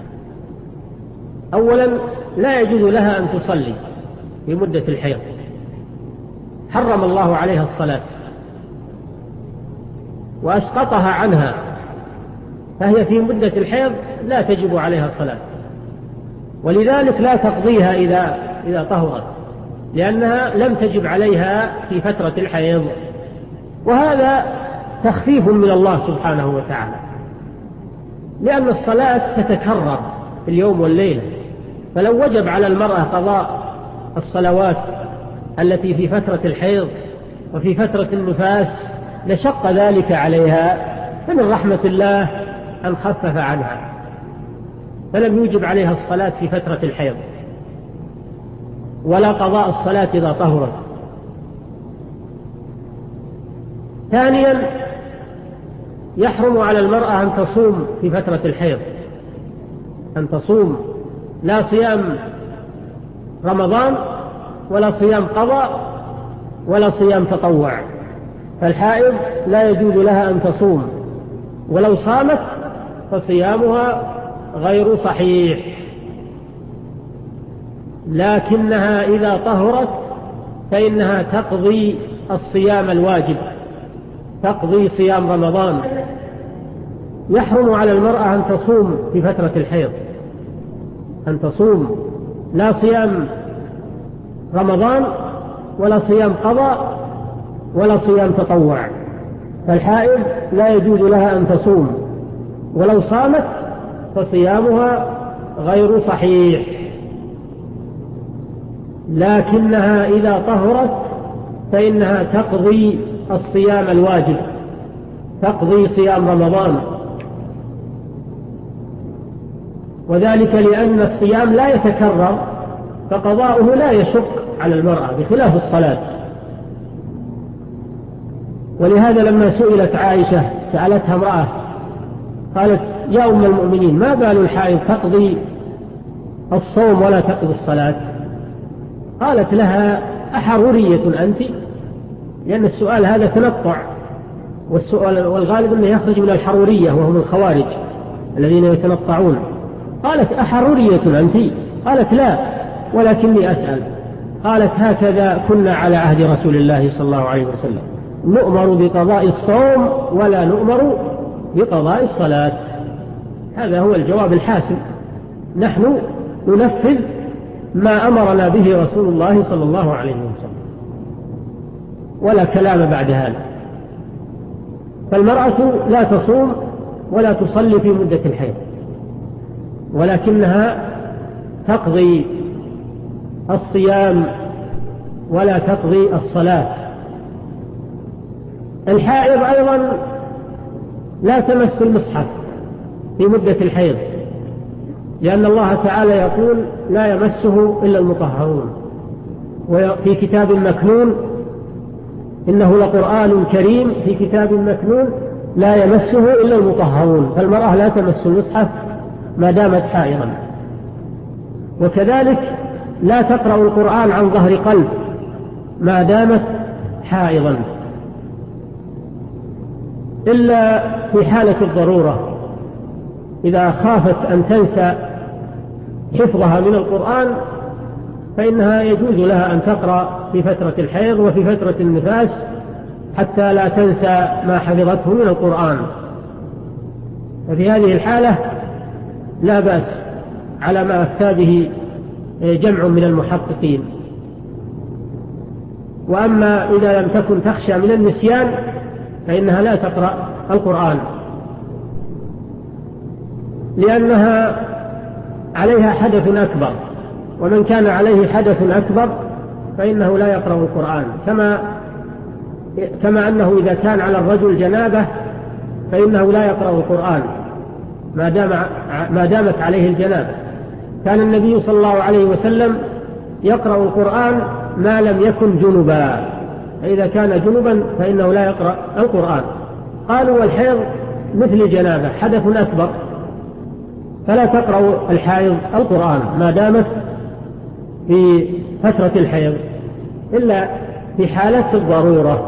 أولا لا يجوز لها أن تصلي في مدة الحيض، حرم الله عليها الصلاة وأسقطها عنها، فهي في مدة الحيض لا تجب عليها الصلاة، ولذلك لا تقضيها إذا إذا طهرت، لأنها لم تجب عليها في فترة الحيض. وهذا تخفيف من الله سبحانه وتعالى، لأن الصلاة تتكرر في اليوم والليلة، فلو وجب على المرأة قضاء الصلوات التي في فترة الحيض وفي فترة النفاس لشق ذلك عليها، فمن رحمة الله أن خفف عنها، فلم يوجب عليها الصلاة في فترة الحيض ولا قضاء الصلاة إذا طهرت. ثانيا يحرم على المرأة أن تصوم في فترة الحيض، أن تصوم لا صيام رمضان ولا صيام قضاء ولا صيام تطوع. فالحائض لا يجوز لها أن تصوم، ولو صامت فصيامها غير صحيح، لكنها إذا طهرت فإنها تقضي الصيام الواجب، تقضي صيام رمضان. يحرم على المرأة أن تصوم في فترة الحيض، أن تصوم لا صيام رمضان ولا صيام قضاء ولا صيام تطوع. فالحائض لا يجوز لها أن تصوم، ولو صامت فصيامها غير صحيح، لكنها إذا طهرت فإنها تقضي الصيام الواجب، تقضي صيام رمضان، وذلك لأن الصيام لا يتكرر فقضاؤه لا يشق على المرأة بخلاف الصلاة. ولهذا لما سئلت عائشة سألتها امرأة قالت: يا أم المؤمنين، ما بال الحائض تقضي الصوم ولا تقضي الصلاة؟ قالت لها: أحرورية أنت؟ لأن السؤال هذا تنطع، والسؤال والغالب أنه يخرج من الحرورية وهم الخوارج الذين يتنطعون. قالت: أحرورية أنت؟ قالت: لا، ولكني أسأل. قالت: هكذا كنا على عهد رسول الله صلى الله عليه وسلم، نؤمر بقضاء الصوم ولا نؤمر بقضاء الصلاة. هذا هو الجواب الحاسم، نحن ننفذ ما أمرنا به رسول الله صلى الله عليه وسلم، ولا كلام بعد هذا. فالمرأة لا تصوم ولا تصلي في مدة الحيض، ولكنها تقضي الصيام ولا تقضي الصلاة. الحائض أيضا لا تمس المصحف في مدة الحيض، لأن الله تعالى يقول: لا يمسه إلا المطهرون. وفي كتاب مكنون، إنه لقرآن كريم في كتاب مكنون لا يمسه إلا المطهرون، فالمرأة لا تمس المصحف ما دامت حائضا. وكذلك لا تقرأ القرآن عن ظهر قلب ما دامت حائضا، إلا في حالة الضرورة، إذا خافت أن تنسى حفظها من القرآن فإنها يجوز لها أن تقرأ في فترة الحيض وفي فترة النفاس حتى لا تنسى ما حفظته من القرآن. ففي هذه الحالة لا بأس على ما أفتى به جمع من المحققين. وأما إذا لم تكن تخشى من النسيان فإنها لا تقرأ القرآن، لأنها عليها حدث أكبر، ومن كان عليه حدث أكبر فإنه لا يقرأ القرآن، كما كما أنه إذا كان على الرجل جنابة فإنه لا يقرأ القرآن ما دام ما دامت عليه الجنابة. كان النبي صلى الله عليه وسلم يقرأ القرآن ما لم يكن جنبا، فإذا كان جنبا فإنه لا يقرأ القرآن. قالوا والحيض مثل الجنابة حدث أكبر، فلا تقرأ الحائض القرآن ما دامت في فترة الحيض إلا في حالة الضرورة.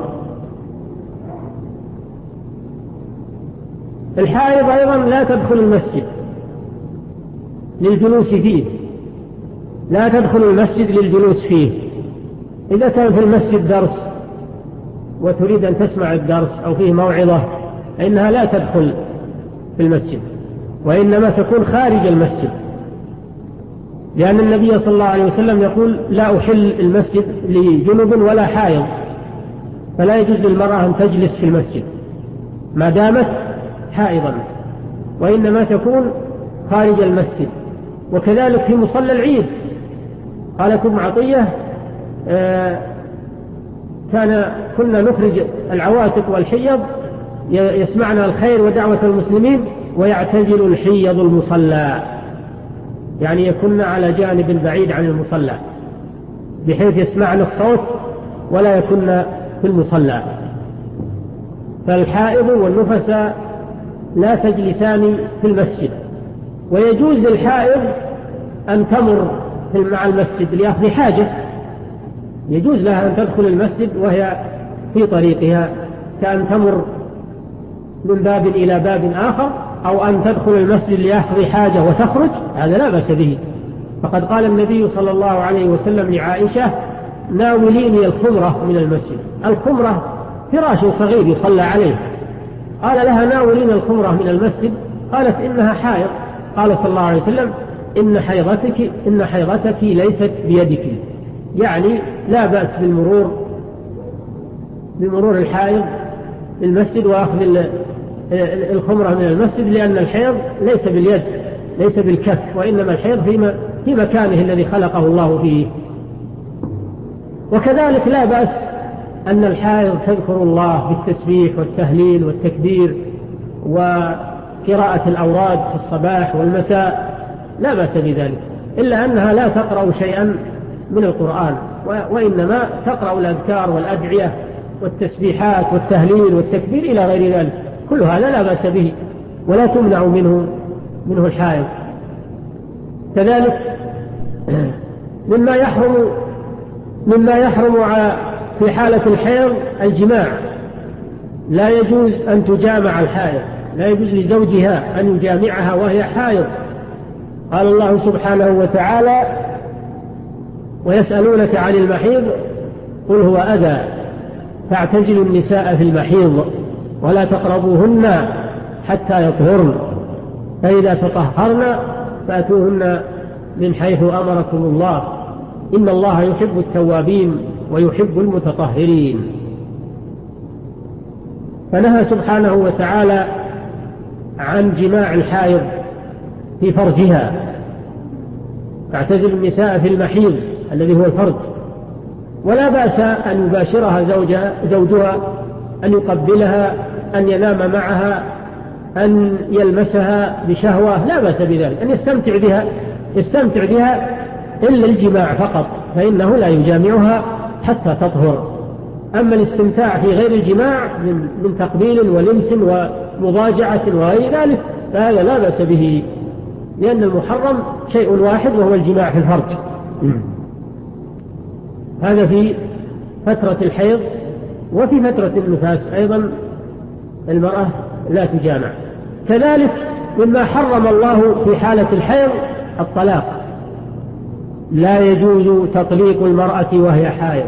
الحائض أيضا لا تدخل المسجد للجلوس فيه، لا تدخل المسجد للجلوس فيه. إذا كان في المسجد درس وتريد أن تسمع الدرس أو فيه موعظة فإنها لا تدخل في المسجد، وإنما تكون خارج المسجد، لأن النبي صلى الله عليه وسلم يقول لا أحل المسجد لجنب ولا حائض، فلا يجوز للمرأة أن تجلس في المسجد ما دامت حائضا، وإنما تكون خارج المسجد. وكذلك في مصلى العيد قالت ابن عطية آه كان كنا نخرج العواتق والحيض يسمعنا الخير ودعوة المسلمين ويعتزل الحيض المصلى، يعني يكون على جانب بعيد عن المصلى بحيث يسمعنا الصوت ولا يكون في المصلى. فالحائض والنفساء لا تجلسان في المسجد. ويجوز للحائض أن تمر مع المسجد لأخذ حاجة، يجوز لها أن تدخل المسجد وهي في طريقها، كأن تمر من باب إلى باب آخر، أو أن تدخل المسجد لأخذ حاجة وتخرج، هذا لا بأس به. فقد قال النبي صلى الله عليه وسلم لعائشة ناوليني الخمرة من المسجد. الخمرة فراش صغير يصلى عليه، قال لها ناوليني الخمرة من المسجد، قالت إنها حائض. قال صلى الله عليه وسلم إن حيضتك إن حيضتك ليست بيدك، يعني لا بأس بالمرور بمرور الحائض المسجد وأخذ الخمرة من المسجد، لأن الحيض ليس باليد ليس بالكف، وإنما الحيض في في مكانه الذي خلقه الله فيه. وكذلك لا بأس أن الحائض تذكر الله بالتسبيح والتهليل والتكبير وقراءة الأوراد في الصباح والمساء، لا بأس بذلك، إلا أنها لا تقرأ شيئا من القرآن، وإنما تقرأ الأذكار والأدعية والتسبيحات والتهليل والتكبير إلى غير ذلك، كل هذا لا بأس به ولا تمنع منه منه الحائض. كذلك مما يحرم مما يحرم في حالة الحيض الجماع، لا يجوز أن تجامع الحائض، لا يجوز لزوجها أن يجامعها وهي حائض. قال الله سبحانه وتعالى ويسألونك عن المحيض قل هو أذى فاعتزلوا النساء في المحيض ولا تقربوهن حتى يطهرن فإذا تطهرن فأتوهن من حيث أمركم الله إن الله يحب التوابين ويحب المتطهرين. فنهى سبحانه وتعالى عن جماع الحائض في فرجها، فاعتزلوا النساء في المحيض الذي هو الفرج، ولا بأس أن يباشرها زوجها, زوجها أن يقبلها، أن ينام معها، أن يلمسها بشهوة، لا بأس بذلك، أن يستمتع بها يستمتع بها إلا الجماع فقط، فإنه لا يجامعها حتى تطهر. أما الاستمتاع في غير الجماع من, من تقبيل ولمس ومضاجعة وغير ذلك فهذا لا بأس به، لأن المحرم شيء واحد وهو الجماع في الفرج. هذا في فترة الحيض. وفي فترة النفاس أيضا المرأة لا تجامع. كذلك مما حرم الله في حالة الحيض الطلاق، لا يجوز تطليق المرأة وهي حائض،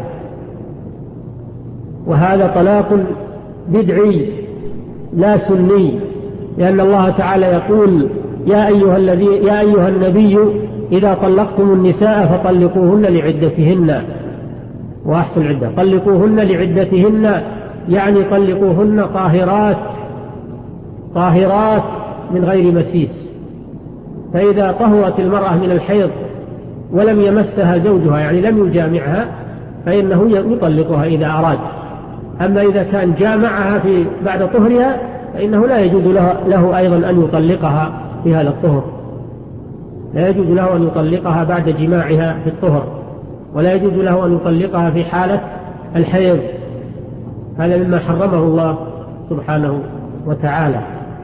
وهذا طلاق بدعي لا سني، لأن الله تعالى يقول يا أيها, الذي يا أيها النبي إذا طلقتم النساء فطلقوهن لعدتهن وأحصوا العدة، طلقوهن لعدتهن يعني طلقوهن طاهرات طاهرات من غير مسيس. فإذا طهرت المرأة من الحيض ولم يمسها زوجها يعني لم يجامعها فإنه يطلقها إذا أراد. أما إذا كان جامعها في بعد طهرها فإنه لا يجوز له, له أيضا أن يطلقها في هذا الطهر، لا يجوز له أن يطلقها بعد جماعها في الطهر، ولا يجوز له أن يطلقها في حالة الحيض. هذا مما حرمه الله سبحانه وتعالى.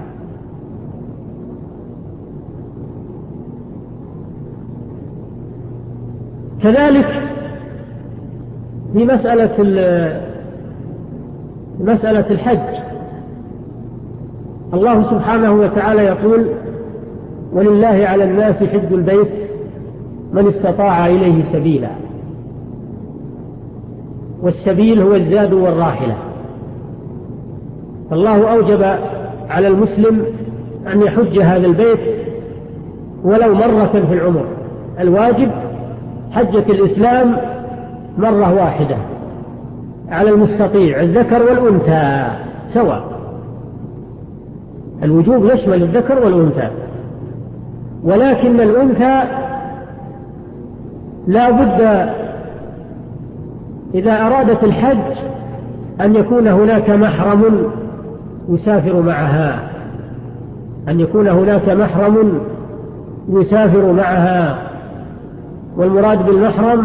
كذلك في مسألة مسألة الحج الله سبحانه وتعالى يقول ولله على الناس حج البيت من استطاع إليه سبيلا، والسبيل هو الزاد والراحلة. فالله أوجب على المسلم أن يحج هذا البيت ولو مرة في العمر. الواجب حجة الإسلام مرة واحدة على المستطيع الذكر والأنثى سواء، الوجوب يشمل الذكر والأنثى، ولكن الأنثى لا بد إذا أرادت الحج أن يكون هناك محرم يسافر معها، أن يكون هناك محرم يسافر معها. والمراد بالمحرم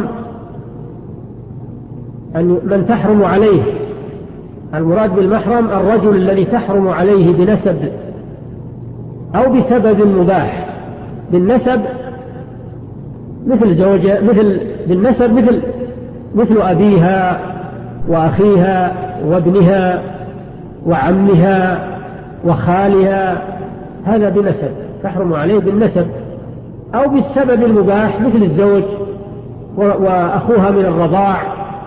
أن من تحرم عليه، المراد بالمحرم الرجل الذي تحرم عليه بنسب أو بسبب مباح. بالنسب مثل زوجة، مثل بالنسب مثل مثل أبيها وأخيها وابنها وعمها وخالها، هذا بنسب تحرم عليه بالنسب. أو بالسبب المباح مثل الزوج وأخوها من الرضاع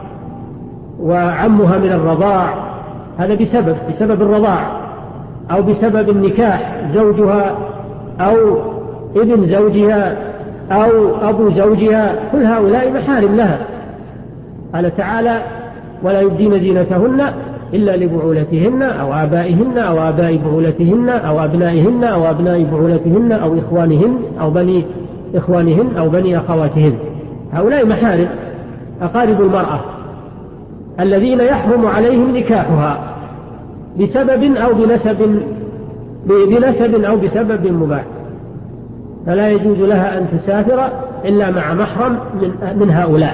وعمها من الرضاع، هذا بسبب بسبب الرضاع. أو بسبب النكاح زوجها أو ابن زوجها أو أبو زوجها، كل هؤلاء محارم لها. قال تعالى ولا يبدين زينتهن إلا لبعولتهن أو آبائهن أو آباء بعولتهن أو أبنائهن أو أبناء بعولتهن أو إخوانهن أو بني إخوانهن أو بني أخواتهن. هؤلاء محارم أقارب المرأة الذين يحرم عليهم نكاحها بسبب أو بنسب بنسب أو بسبب مباح، فلا يجوز لها أن تسافر إلا مع محرم من, من هؤلاء،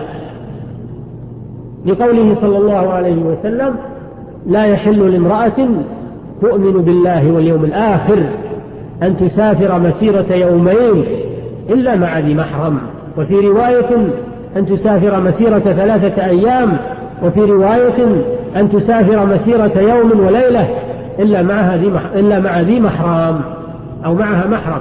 لقوله صلى الله عليه وسلم لا يحل لامرأة تؤمن بالله واليوم الآخر أن تسافر مسيرة يومين إلا مع ذي محرم. وفي رواية أن تسافر مسيرة ثلاثة أيام، وفي رواية أن تسافر مسيرة يوم وليلة إلا معها ذي إلا مع ذي محرم أو معها محرم.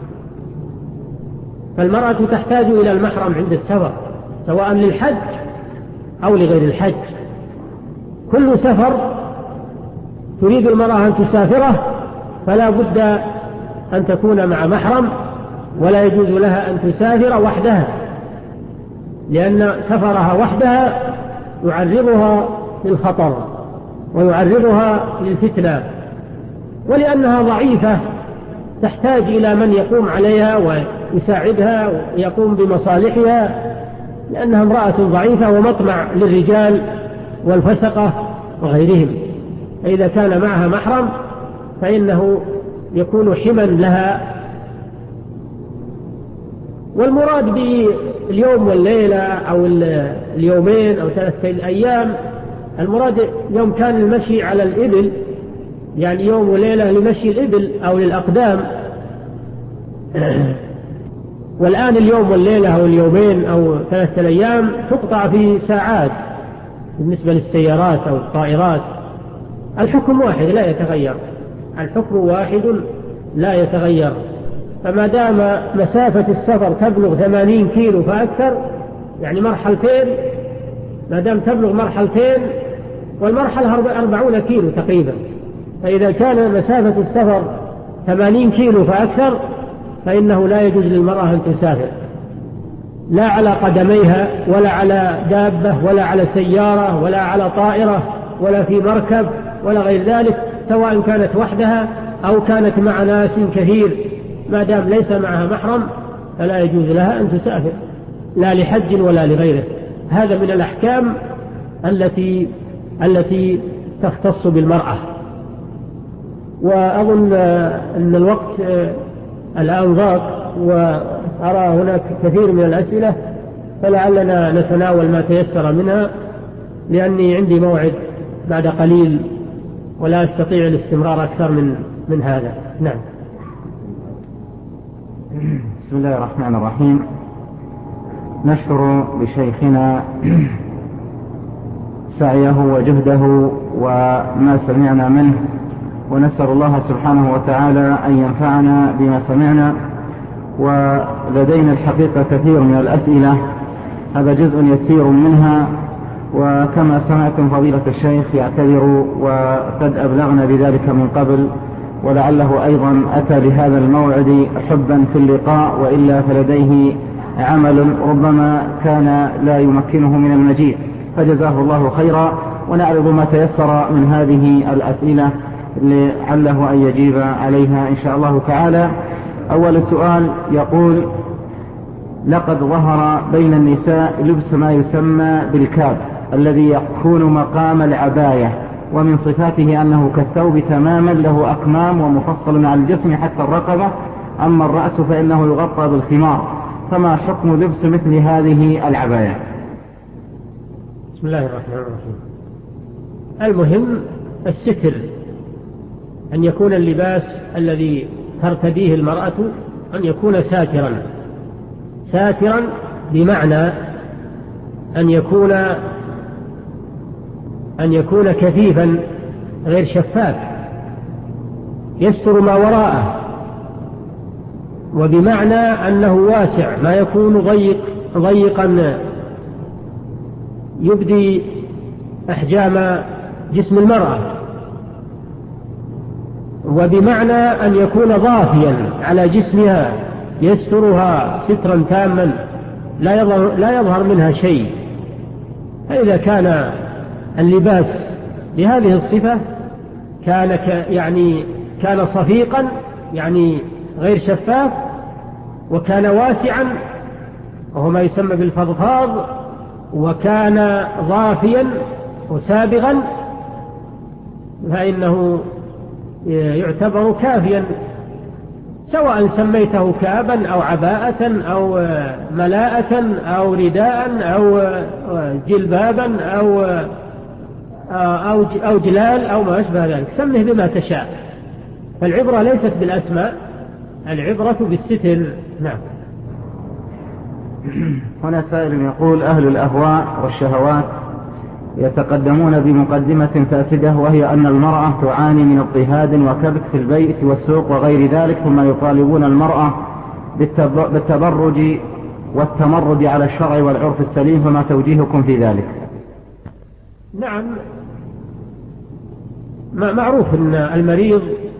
فالمرأة تحتاج إلى المحرم عند السفر سواء للحج أو لغير الحج. كل سفر تريد المرأة أن تسافره فلا بد أن تكون مع محرم، ولا يجوز لها أن تسافر وحدها، لأن سفرها وحدها يعرضها للخطر ويعرضها للفتنة، ولأنها ضعيفة تحتاج إلى من يقوم عليها ويساعدها ويقوم بمصالحها، لأنها امرأة ضعيفة ومطمع للرجال والفسقة وغيرهم. فإذا كان معها محرم فإنه يكون حما لها. والمراد اليوم والليلة أو اليومين أو ثلاثة أيام، المراد يوم كان المشي على الإبل، يعني يوم وليلة لمشي الإبل أو للأقدام، والآن اليوم والليلة أو اليومين أو ثلاثة أيام تقطع في ساعات بالنسبة للسيارات أو الطائرات. الحكم واحد لا يتغير، الحكم واحد لا يتغير. فما دام مسافة السفر تبلغ ثمانين كيلو فأكثر، يعني مرحلتين، ما دام تبلغ مرحلتين، والمرحلة أربعون كيلو تقريبا، فإذا كان مسافة السفر ثمانين كيلو فأكثر فإنه لا يجوز للمرأة أن تسافر، لا على قدميها ولا على دابة ولا على سيارة ولا على طائرة ولا في مركب ولا غير ذلك، سواء كانت وحدها أو كانت مع ناس كثير، ما دام ليس معها محرم فلا يجوز لها أن تسافر، لا لحج ولا لغيره. هذا من الأحكام التي التي تختص بالمرأة. وأظن أن الوقت الآن ضاق، وأرى هناك كثير من الأسئلة، فلعلنا نتناول ما تيسر منها، لأني عندي موعد بعد قليل ولا أستطيع الاستمرار أكثر من من هذا. نعم. بسم الله الرحمن الرحيم. نشكر لشيخنا سعيه وجهده وما سمعنا منه، ونسأل الله سبحانه وتعالى أن ينفعنا بما سمعنا. ولدينا الحقيقة كثير من الأسئلة، هذا جزء يسير منها، وكما سمعتم فضيلة الشيخ يعتذر وقد أبلغنا بذلك من قبل، ولعله أيضا أتى لهذا الموعد حبا في اللقاء، وإلا فلديه عمل ربما كان لا يمكنه من المجيء، فجزاه الله خيرا. ونعرض ما تيسر من هذه الأسئلة لعله أن يجيب عليها إن شاء الله تعالى. أول سؤال يقول: لقد ظهر بين النساء لبس ما يسمى بالكاب الذي يكون مقام العباية، ومن صفاته أنه كالثوب تماما، له أكمام ومفصل على الجسم حتى الرقبة، أما الرأس فإنه يغطى بالخمار، فما حكم لبس مثل هذه العباية؟ بسم الله الرحمن الرحيم. المهم الستر، أن يكون اللباس الذي ترتديه المرأة أن يكون ساترا، ساترا بمعنى أن يكون أن يكون كثيفا غير شفاف يستر ما وراءه، وبمعنى أنه واسع، ما يكون ضيق ضيقا يبدي أحجام جسم المرأة، وبمعنى أن يكون ضافيا على جسمها يسترها سترا تاما لا يظهر, لا يظهر منها شيء. فإذا كان اللباس بهذه الصفة كان يعني كان صفيقا، يعني غير شفاف، وكان واسعا وهو ما يسمى بالفضفاض، وكان ضافيا وسابغا، فإنه يعتبر كافيا، سواء سميته كابا أو عباءة أو ملاءة أو رداء أو جلبابا أو أو أو جلال أو ما أشبه ذلك، سمه بما تشاء. فالعبرة ليست بالأسماء، العبرة بالستر. نعم. هنا سائل يقول: أهل الأهواء والشهوات يتقدمون بمقدمة فاسدة، وهي أن المرأة تعاني من اضطهاد وكبت في البيت والسوق وغير ذلك، ثم يطالبون المرأة بالتبرج والتمرد على الشرع والعرف السليم، فما توجيهكم في ذلك؟ نعم، معروف أن المريض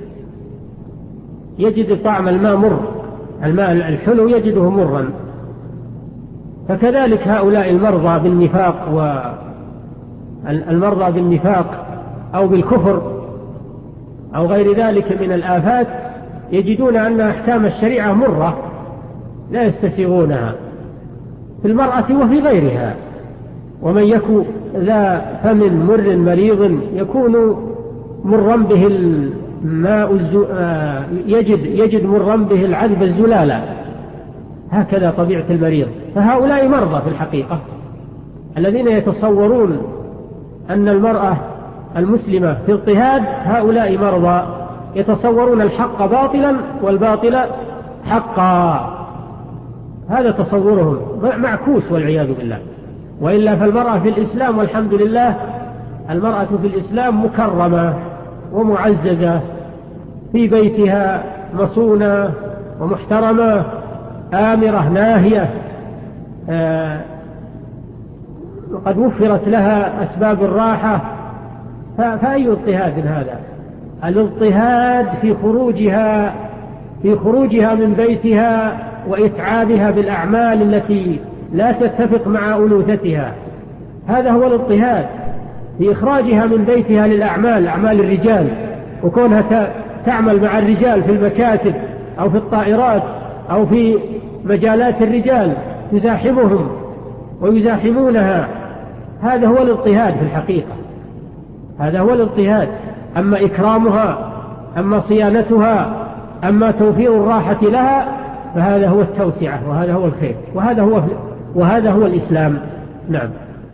يجد طعم الماء مر، الماء الحلو يجده مرا، فكذلك هؤلاء المرضى بالنفاق والمرضى بالنفاق أو بالكفر أو غير ذلك من الآفات يجدون أن أحكام الشريعة مرة لا يستسيغونها في المرأة وفي غيرها. ومن يكن ذا فم مر مريض يكون مرا به الماء الزو... يجد يجد مرا به العذب الزلالة، هكذا طبيعة المريض. فهؤلاء مرضى في الحقيقة، الذين يتصورون أن المرأة المسلمة في اضطهاد، هؤلاء مرضى يتصورون الحق باطلا والباطل حقا، هذا تصورهم معكوس والعياذ بالله. وإلا فالمرأة في الإسلام والحمد لله، المرأة في الإسلام مكرمة ومعززة في بيتها، مصونة ومحترمة، آمرة ناهية، آه وقد وفرت لها أسباب الراحة. فأي اضطهاد هذا؟ الاضطهاد في خروجها في خروجها من بيتها وإتعابها بالأعمال التي لا تتفق مع أنوثتها، هذا هو الاضطهاد، في إخراجها من بيتها للأعمال، أعمال الرجال، وكونها تعمل مع الرجال في المكاتب أو في الطائرات أو في مجالات الرجال، تزاحمهم ويزاحمونها، هذا هو الاضطهاد في الحقيقة، هذا هو الاضطهاد. أما إكرامها، أما صيانتها، أما توفير الراحة لها، فهذا هو التوسعة، وهذا هو الخير، وهذا هو وهذا هو الإسلام. نعم.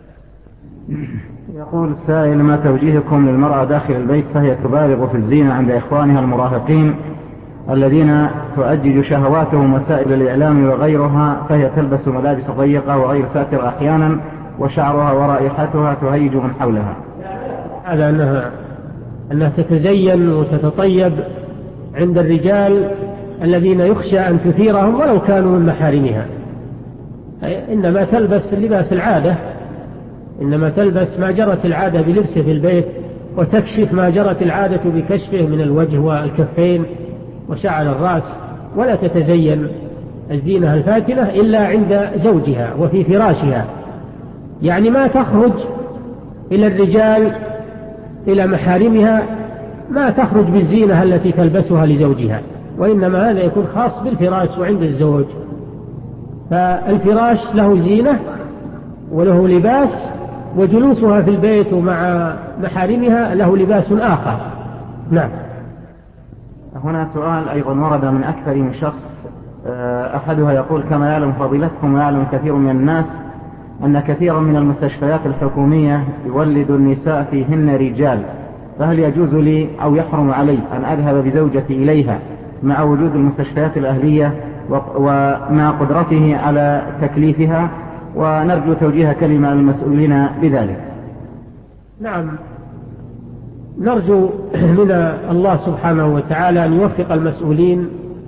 يقول السائل: ما توجيهكم للمرأة داخل البيت فهي تبالغ في الزينة عند إخوانها المراهقين الذين تؤجج شهواتهم وسائل الإعلام وغيرها، فهي تلبس ملابس ضيقة وغير ساترة أحيانا، وشعرها ورائحتها تهيج من حولها؟ هذا أنها أنها تتزين وتتطيب عند الرجال الذين يخشى أن تثيرهم ولو كانوا من محارمها، إنما تلبس لباس العادة، إنما تلبس ما جرت العادة بلبسه في البيت، وتكشف ما جرت العادة بكشفه من الوجه والكفين وشعر الرأس، ولا تتزين الزينة الفاتنة إلا عند زوجها وفي فراشها، يعني ما تخرج إلى الرجال إلى محارمها، ما تخرج بالزينة التي تلبسها لزوجها، وإنما هذا يكون خاص بالفراش وعند الزوج. فالفراش له زينة وله لباس، وجلوسها في البيت ومع محارمها له لباس آخر. نعم. هنا سؤال أيضا ورد من أكثر من شخص، أحدها يقول: كما يعلم فضيلتكم ويعلم كثير من الناس أن كثيرا من المستشفيات الحكومية يولد النساء فيهن رجال، فهل يجوز لي أو يحرم علي أن أذهب بزوجتي إليها مع وجود المستشفيات الأهلية ومع قدرته على تكليفها؟ ونرجو توجيه كلمة للمسؤولين بذلك. نعم، نرجو من الله سبحانه وتعالى أن يوفق المسؤولين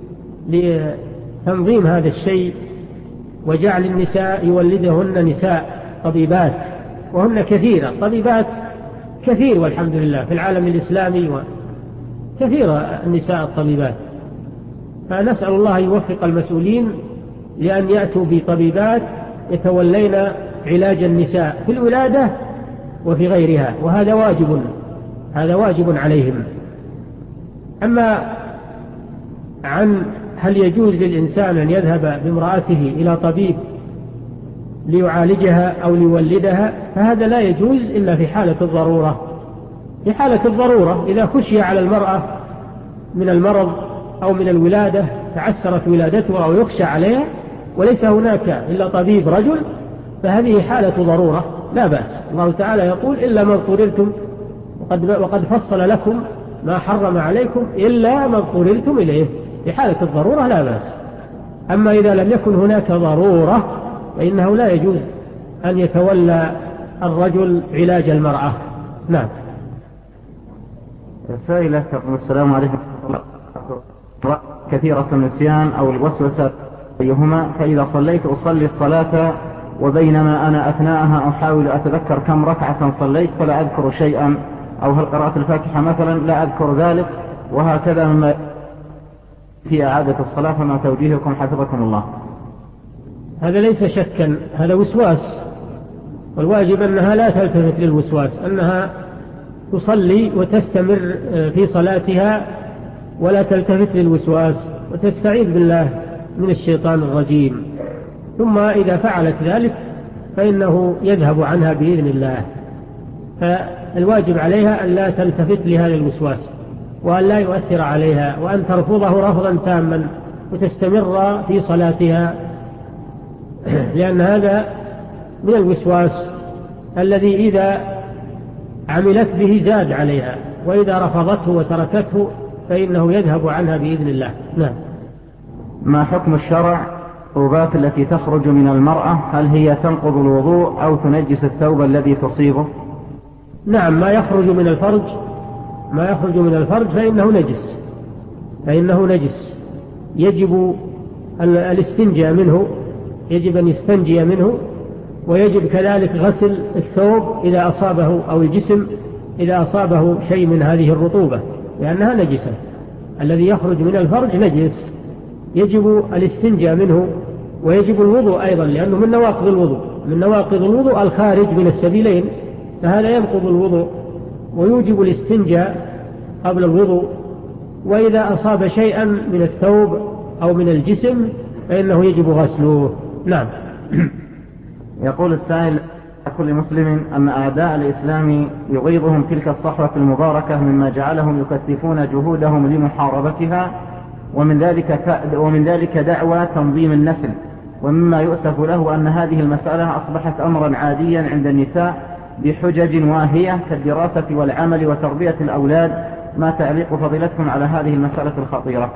لتنظيم هذا الشيء، وجعل النساء يولدهن نساء طبيبات، وهن كثيرة، طبيبات كثير والحمد لله في العالم الإسلامي، وكثيرة النساء الطبيبات. فنسأل الله يوفق المسؤولين لأن يأتوا بطبيبات يتولين علاج النساء في الولادة وفي غيرها، وهذا واجب هذا واجب عليهم. أما عن هل يجوز للإنسان أن يذهب بامرأته إلى طبيب ليعالجها أو ليولدها، فهذا لا يجوز إلا في حالة الضرورة. في حالة الضرورة إذا خشي على المرأة من المرض أو من الولادة، تعسرت ولادتها أو يخشى عليها وليس هناك إلا طبيب رجل، فهذه حالة ضرورة لا بأس. الله تعالى يقول: إلا ما اضطررتم، وقد, وقد فصل لكم ما حرم عليكم إلا ما اضطررتم إليه. في حالة الضرورة لا بأس. أما إذا لم يكن هناك ضرورة فإنه لا يجوز أن يتولى الرجل علاج المرأة. نعم. سائلة تقول: السلام عليكم، كثيرة النسيان أو الوسوسة أيهما؟ فإذا صليت أصلي الصلاة وبينما أنا أثناءها أحاول أتذكر كم ركعة صليت فلا أذكر شيئا، أو هل قرأت الفاتحة مثلا لا أذكر ذلك، وهكذا مما في إعادة الصلاة، فما توجيهكم حفظكم الله؟ هذا ليس شكا، هذا وسواس، والواجب أنها لا تلتفت للوسواس، أنها تصلي وتستمر في صلاتها ولا تلتفت للوسواس، وتستعيذ بالله من الشيطان الرجيم. ثم إذا فعلت ذلك فإنه يذهب عنها بإذن الله. فالواجب عليها أن لا تلتفت لهذا الوسواس، وأن لا يؤثر عليها، وأن ترفضه رفضا تاما، وتستمر في صلاتها لأن هذا من الوسواس الذي إذا عملت به زاد عليها، وإذا رفضته وتركته فإنه يذهب عنها بإذن الله. نعم. ما حكم الشرع الرطوبات التي تخرج من المرأة؟ هل هي تنقض الوضوء أو تنجس الثوب الذي تصيبه؟ نعم، ما يخرج من الفرج ما يخرج من الفرج فإنه نجس فإنه نجس يجب الاستنجاء منه، يجب أن يستنجي منه، ويجب كذلك غسل الثوب إذا أصابه أو الجسم إذا أصابه شيء من هذه الرطوبة، لأنها نجسة. الذي يخرج من الفرج نجس، يجب الاستنجاء منه، ويجب الوضوء أيضا، لأنه من نواقض الوضوء من نواقض الوضوء الخارج من السبيلين، فهذا ينقض الوضوء، ويوجب الاستنجاء قبل الوضوء. وإذا أصاب شيئا من الثوب أو من الجسم فإنه يجب غسله. نعم. يقول السائل: كل مسلم أن أعداء الإسلام يغيظهم تلك الصحوة المباركة مما جعلهم يكثفون جهودهم لمحاربتها، ومن ذلك ومن ذلك دعوى تنظيم النسل، ومما يؤسف له أن هذه المسألة أصبحت أمرا عاديا عند النساء بحجج واهية كالدراسة والعمل وتربية الأولاد. ما تعليق فضيلتكم على هذه المسألة الخطيرة؟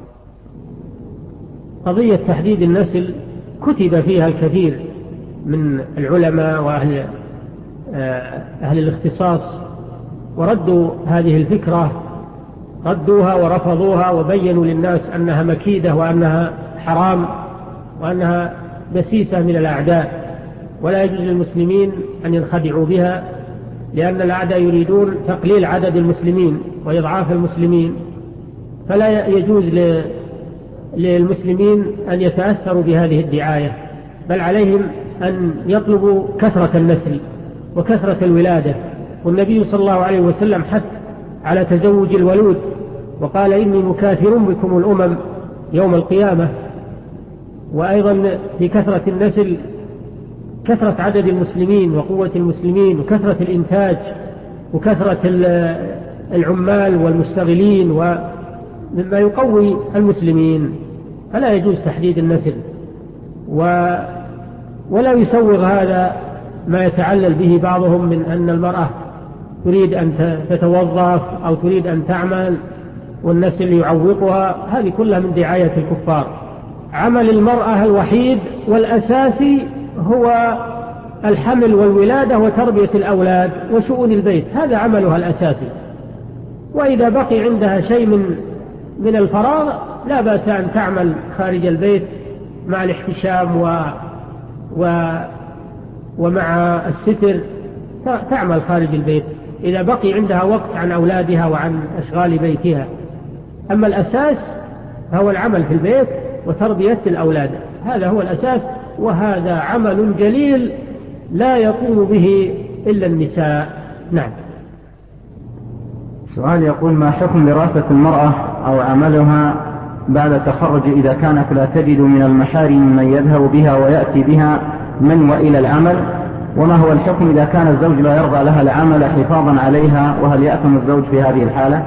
قضية تحديد النسل كتب فيها الكثير من العلماء وأهل أهل الاختصاص، وردوا هذه الفكرة، ردوها ورفضوها، وبينوا للناس أنها مكيدة وأنها حرام وأنها دسيسة من الأعداء، ولا يجوز للمسلمين أن ينخدعوا بها، لأن الأعداء يريدون تقليل عدد المسلمين وإضعاف المسلمين، فلا يجوز للمسلمين أن يتأثروا بهذه الدعاية، بل عليهم أن يطلبوا كثرة النسل وكثرة الولادة. والنبي صلى الله عليه وسلم حث على تزوج الولود، وقال: إني مكاثر بكم الأمم يوم القيامة. وأيضا في كثرة النسل كثرة عدد المسلمين وقوة المسلمين وكثرة الإنتاج وكثرة العمال والمشتغلين، ومما يقوي المسلمين، فلا يجوز تحديد النسل. و ولا يسوغ هذا ما يتعلل به بعضهم من أن المرأة تريد أن تتوظف أو تريد أن تعمل والنسل يعوقها، هذه كلها من دعاية الكفار. عمل المرأة الوحيد والأساسي هو الحمل والولادة وتربية الأولاد وشؤون البيت، هذا عملها الأساسي. وإذا بقي عندها شيء من من الفراغ لا بأس أن تعمل خارج البيت مع الاحتشام و و ومع الستر، تعمل خارج البيت إذا بقي عندها وقت عن أولادها وعن أشغال بيتها. أما الأساس هو العمل في البيت وتربية الأولاد، هذا هو الأساس، وهذا عمل جليل لا يقوم به إلا النساء. نعم. سؤال يقول: ما حكم دراسة المرأة أو عملها بعد التخرج إذا كانت لا تجد من المحارم من يذهب بها ويأتي بها من وإلى العمل؟ وما هو الحكم إذا كان الزوج لا يرضى لها العمل حفاظا عليها، وهل يأثم الزوج في هذه الحالة؟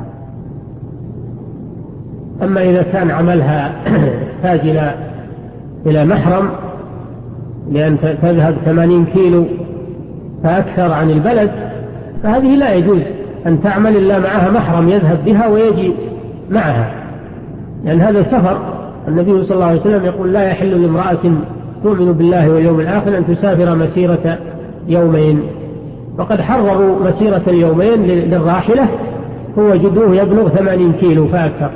أما إذا كان عملها يحتاج إلى إلى محرم، لأن تذهب ثمانين كيلو فأكثر عن البلد، فهذه لا يجوز أن تعمل إلا معها محرم يذهب بها ويجي معها، لأن هذا سفر. النبي صلى الله عليه وسلم يقول: لا يحل لامرأة تؤمن بالله واليوم الآخر أن تسافر مسيرة يومين. وقد حرروا مسيرة اليومين للراحلة، هو جدوه يبلغ ثمانين كيلو فأكثر.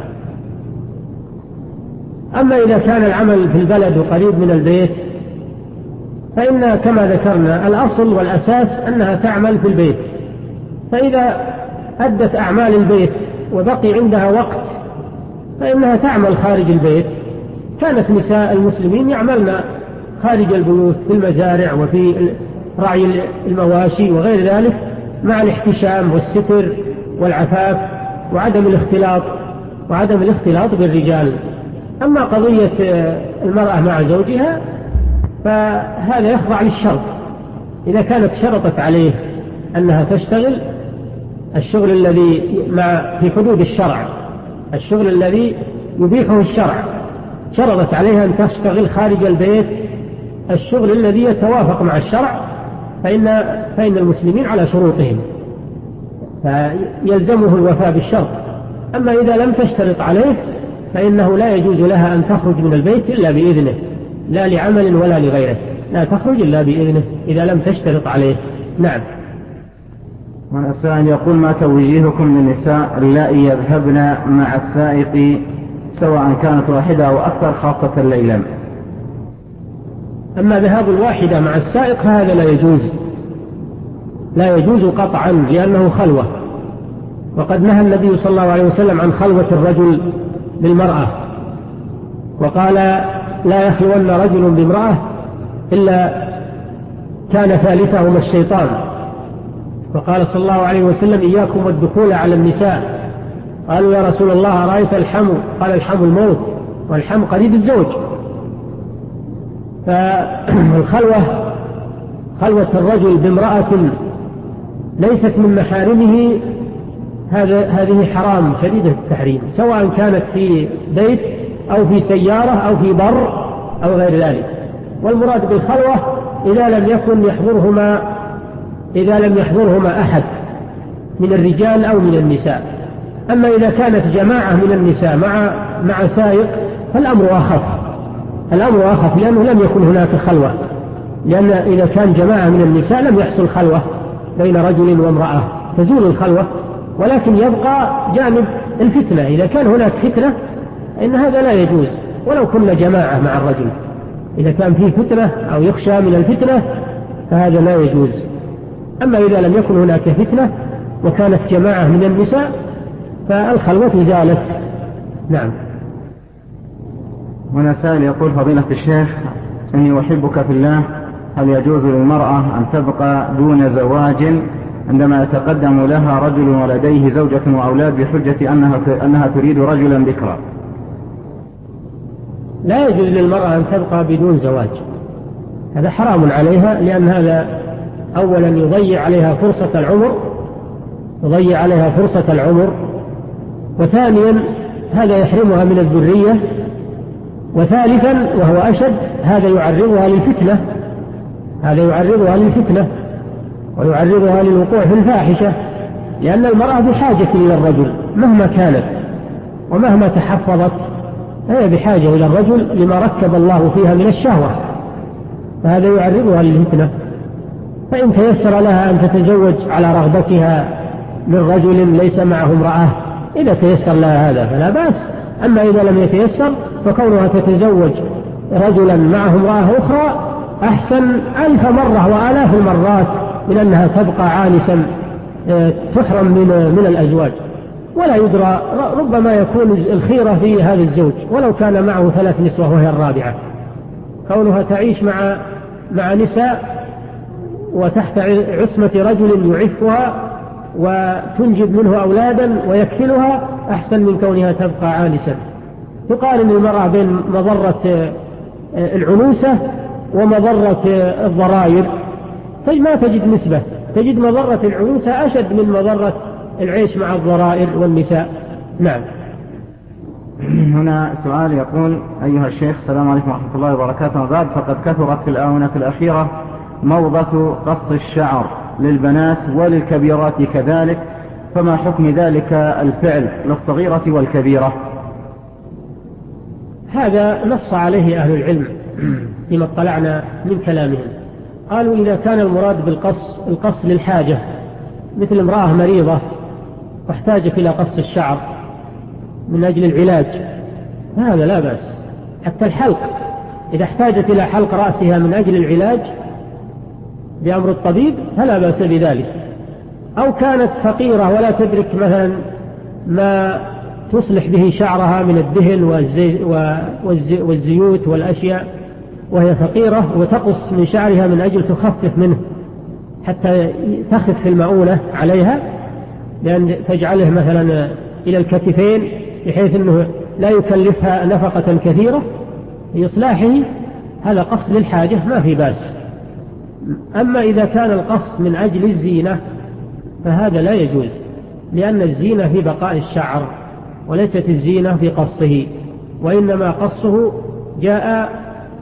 أما إذا كان العمل في البلد وقريب من البيت فإن كما ذكرنا الأصل والأساس أنها تعمل في البيت، فإذا أدت أعمال البيت وبقي عندها وقت فإنها تعمل خارج البيت. كانت نساء المسلمين يعملن خارج البيوت في المزارع وفي رعي المواشي وغير ذلك، مع الاحتشام والستر والعفاف وعدم الاختلاط وعدم الاختلاط بالرجال. أما قضية المرأة مع زوجها فهذا يخضع للشرط، إذا كانت شرطت عليه أنها تشتغل الشغل الذي مع في حدود الشرع، الشغل الذي يبيحه الشرع، شرطت عليها أن تشتغل خارج البيت الشغل الذي يتوافق مع الشرع فإن, فإن المسلمين على شروطهم فيلزمه الوفاء بالشرط. أما إذا لم تشترط عليه فإنه لا يجوز لها أن تخرج من البيت إلا بإذنه، لا لعمل ولا لغيره، لا تخرج إلا بإذنه إذا لم تشترط عليه. نعم. والسائل يقول: ما توجيهكم للنساء اللائي يذهبن مع السائق سواء كانت واحدة أو أكثر خاصة ليلا؟ أما ذهاب الواحدة مع السائق هذا لا يجوز، لا يجوز قطعا لأنه خلوة، وقد نهى النبي صلى الله عليه وسلم عن خلوة الرجل بالمرأة، وقال: لا يخلون رجل بامرأة إلا كان ثالثهما الشيطان. وقال صلى الله عليه وسلم: إياكم والدخول على النساء. قالوا: يا رسول الله رأيت الحمو؟ قال: الحمو الموت، والحمو قريب الزوج. فالخلوة خلوة الرجل بامرأة ليست من محارمه هذه حرام شديدة التحريم، سواء كانت في بيت أو في سيارة أو في بر أو غير ذلك. والمراد بالخلوة إذا لم يكن يحضرهما إذا لم يحضرهما أحد من الرجال أو من النساء. أما إذا كانت جماعة من النساء مع مع سائق فالأمر أخف الأمر أخف لأنه لم يكن هناك خلوة، لأن إذا كان جماعة من النساء لم يحصل خلوة بين رجل وامرأة، تزول الخلوة، ولكن يبقى جانب الفتنة. إذا كان هناك فتنة إن هذا لا يجوز ولو كنا جماعة مع الرجل، إذا كان فيه فتنة أو يخشى من الفتنة فهذا لا يجوز. أما إذا لم يكن هناك فتنة وكانت جماعة من النساء فالخلوة زالت. نعم. هنا سائل يقول: فضيلة الشيخ، إني أحبك في الله، هل يجوز للمرأة أن تبقى دون زواج عندما يتقدم لها رجل ولديه زوجة وأولاد بحجة أنها, أنها تريد رجلا بكرا؟ لا يجوز للمرأة أن تبقى بدون زواج، هذا حرام عليها، لأن هذا أولا يضيع عليها فرصة العمر يضيع عليها فرصة العمر وثانيا هذا يحرمها من الذرية، وثالثا وهو أشد هذا يعرضها للفتنة هذا يعرضها للفتنة ويعرضها للوقوع في الفاحشة، لأن المرأة بحاجة إلى الرجل مهما كانت ومهما تحفظت، هي بحاجة إلى الرجل لما ركب الله فيها من الشهوة، فهذا يعرضها للفتنة. فإن تيسر لها أن تتزوج على رغبتها من رجل ليس معه امرأة، إذا تيسر لها هذا فلا بأس. أما إذا لم يتيسر فكونها تتزوج رجلا معه امرأة أخرى أحسن ألف مرة وآلاف المرات من أنها تبقى عانسا تحرم من, من الأزواج، ولا يدرى، ربما يكون الخيرة في هذا الزوج ولو كان معه ثلاث نسوة وهي الرابعة. كونها تعيش مع مع نساء وتحت عصمة رجل يعفها وتنجب منه أولادا ويكفلها أحسن من كونها تبقى عانسا. تقارن المرأة بين مضرة العنوسة ومضرة الضرائر، ما تجد نسبة، تجد مضرة العنوسة أشد من مضرة العيش مع الضرائر والنساء. نعم. هنا سؤال يقول: أيها الشيخ، السلام عليكم ورحمة الله وبركاته، بعد فقد كثرت في الآونة الأخيرة موضة قص الشعر للبنات وللكبيرات كذلك، فما حكم ذلك الفعل للصغيرة والكبيرة؟ هذا نص عليه أهل العلم فيما اطلعنا من كلامهم. قالوا إذا كان المراد بالقص القص للحاجة، مثل امرأة مريضة واحتاجت إلى قص الشعر من أجل العلاج، هذا لا بأس. حتى الحلق، إذا احتاجت إلى حلق رأسها من أجل العلاج بأمر الطبيب فلا بأس بذلك. أو كانت فقيرة ولا تدرك مثلا ما تصلح به شعرها من الدهن والزي والزي والزيوت والأشياء، وهي فقيرة وتقص من شعرها من أجل تخفف منه حتى تخف في المؤونة عليها، لأن تجعله مثلا إلى الكتفين بحيث أنه لا يكلفها نفقة كثيرة في إصلاحه، هذا قص للحاجة ما في بأس. أما إذا كان القص من أجل الزينة فهذا لا يجوز، لأن الزينة في بقاء الشعر وليست الزينة في قصه، وإنما قصه جاء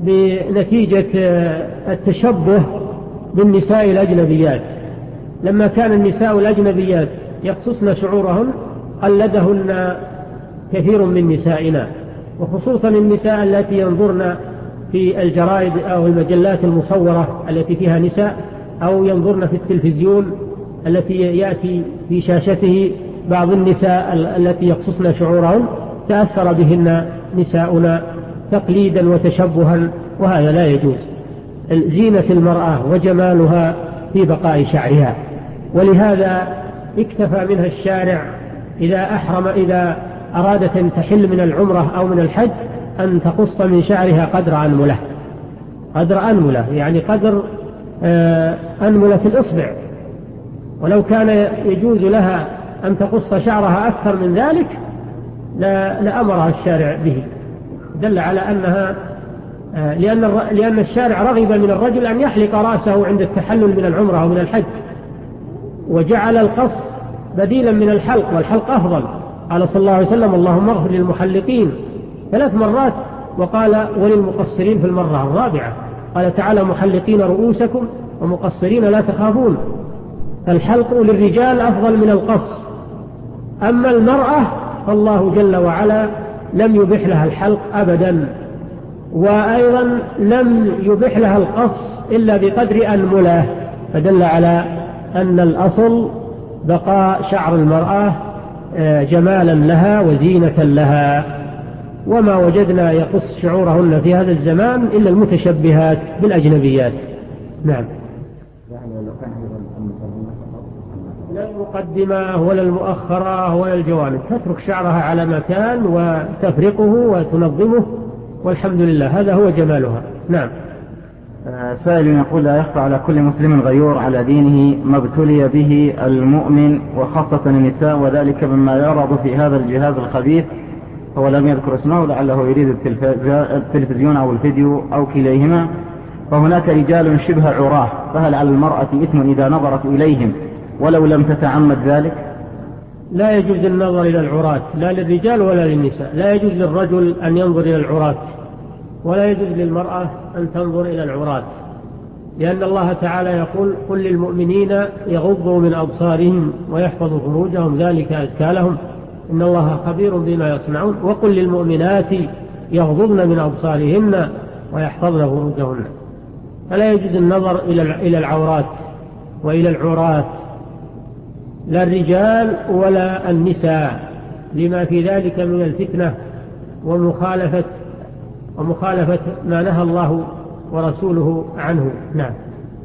بنتيجة التشبه بالنساء الأجنبيات. لما كان النساء الأجنبيات يقصصن شعورهن قلدهن كثير من نسائنا، وخصوصا النساء التي ينظرن في الجرائد أو المجلات المصورة التي فيها نساء، أو ينظرن في التلفزيون التي يأتي في شاشته بعض النساء التي يقصصن شعورهن، تأثر بهن نساؤنا تقليدا وتشبها، وهذا لا يجوز. زينة المرأة وجمالها في بقاء شعرها، ولهذا اكتفى منها الشارع إذا أحرم إذا أرادت أن تحل من العمرة أو من الحج أن تقص من شعرها قدر أنملة، قدر أنملة يعني قدر أنملة الإصبع، ولو كان يجوز لها أن تقص شعرها أكثر من ذلك لأمرها الشارع به. دل على أنها لأن لأن الشارع رغب من الرجل أن يحلق رأسه عند التحلل من العمرة أو من الحج، وجعل القص بديلا من الحلق، والحلق أفضل. قال صلى الله عليه وسلم: اللهم اغفر للمحلقين ثلاث مرات، وقال: وللمقصرين في المرة الرابعة. قال تعالى: محلقين رؤوسكم ومقصرين لا تخافون. فالحلق للرجال أفضل من القص. أما المرأة فالله جل وعلا لم يبح لها الحلق أبدا، وأيضا لم يبح لها القص إلا بقدر أنملة، فدل على أن الأصل بقاء شعر المرأة جمالا لها وزينة لها، وما وجدنا يقص شعورهن في هذا الزمان إلا المتشبهات بالأجنبيات. نعم. لا المقدمة ولا المؤخرة ولا الجوانب، تترك شعرها على مكان وتفرقه وتنظمه، والحمد لله، هذا هو جمالها. نعم. سائل يقول: لا يخفى على كل مسلم غيور على دينه ما ابتلي به المؤمن وخاصة النساء، وذلك مما يعرض في هذا الجهاز الخبيث. هو لم يذكر اسمه، لعله يريد التلفزيون أو الفيديو أو كليهما. فهناك رجال شبه عراه، فهل على المرأة إثم إذا نظرت إليهم ولو لم تتعمد ذلك؟ لا يجوز النظر إلى العراة، لا للرجال ولا للنساء. لا يجوز للرجل أن ينظر إلى العراة، ولا يجوز للمرأة أن تنظر إلى العراة، لأن الله تعالى يقول: قل للمؤمنين يغضوا من أبصارهم ويحفظوا فروجهم ذلك أزكى لهم إن الله خبير بما يصنعون، وقل للمؤمنات يغضضن من أبصارهن ويحفظن فروجهن. فلا يجوز النظر إلى العورات وإلى العراة، لا الرجال ولا النساء، لما في ذلك من الفتنة ومخالفة ومخالفة ما نهى الله ورسوله عنه. نعم.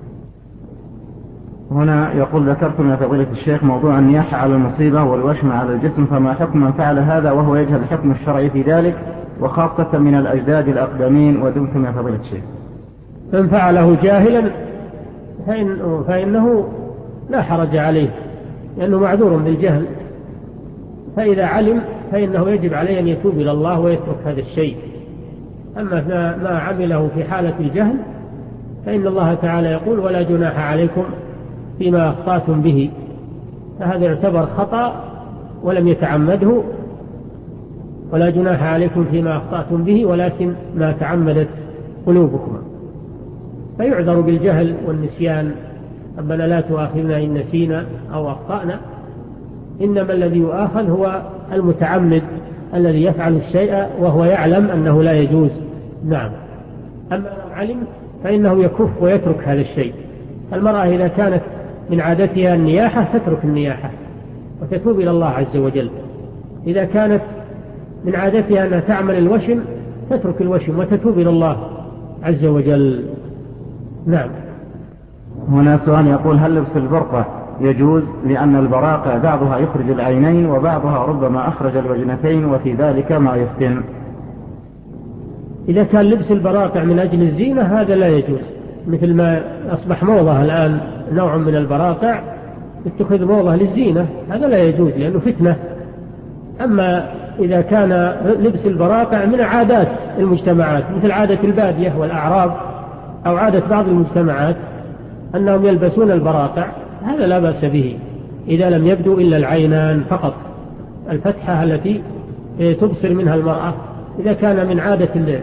هنا يقول: ذكرتم يا فضيلة الشيخ موضوع النياحة على المصيبة والوشم على الجسم، فما حكم من فعل هذا وهو يجهل الحكم الشرعي في ذلك، وخاصة من الأجداد الأقدمين، ودمتم يا فضيلة الشيخ؟ من فعله جاهلا فإن فإنه لا حرج عليه، لأنه معذور بالجهل. فإذا علم فإنه يجب عليه أن يتوب إلى الله ويترك هذا الشيء. أما ما عمله في حالة الجهل فإن الله تعالى يقول: ولا جناح عليكم فيما أخطأتم به، فهذا يعتبر خطأ ولم يتعمده. ولا جناح عليكم فيما أخطأتم به ولكن ما تعمدت قلوبكم، فيعذر بالجهل والنسيان. ربنا لا تؤاخذنا إن نسينا أو أخطأنا. إنما الذي يؤاخذ هو المتعمد الذي يفعل الشيء وهو يعلم أنه لا يجوز. نعم. أما لو علم فإنه يكف ويترك هذا الشيء. المرأة إذا كانت من عادتها النياحة تترك النياحة وتتوب إلى الله عز وجل. إذا كانت من عادتها أنها تعمل الوشم تترك الوشم وتتوب إلى الله عز وجل. نعم. هنا سؤال يقول: هل لبس البرقع يجوز؟ لأن البراقع بعضها يخرج العينين وبعضها ربما أخرج الوجنتين، وفي ذلك ما يفتن. إذا كان لبس البراقع من أجل الزينة هذا لا يجوز، مثل ما أصبح موضة الآن نوع من البراقع اتخذ موضة للزينة، هذا لا يجوز لأنه فتنة. أما إذا كان لبس البراقع من عادات المجتمعات مثل عادة البادية والأعراب أو عادة بعض المجتمعات أنهم يلبسون البراقع، هذا لا بأس به إذا لم يبدو إلا العينان فقط، الفتحة التي تبصر منها المرأة. إذا كان من عادة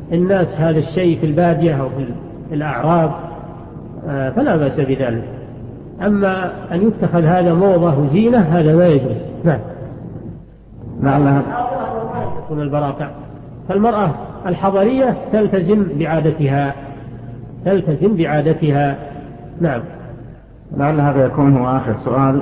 الناس هذا الشيء في البادية أو في الأعراب فلا بأس بذلك. أما أن يتخذ هذا موضة وزينة هذا ما يجوز. نعم. لعلها تكون البراقع، فالمرأة الحضرية تلتزم بعادتها تلتزم بعادتها. نعم. لعل هذا يكون هو آخر سؤال،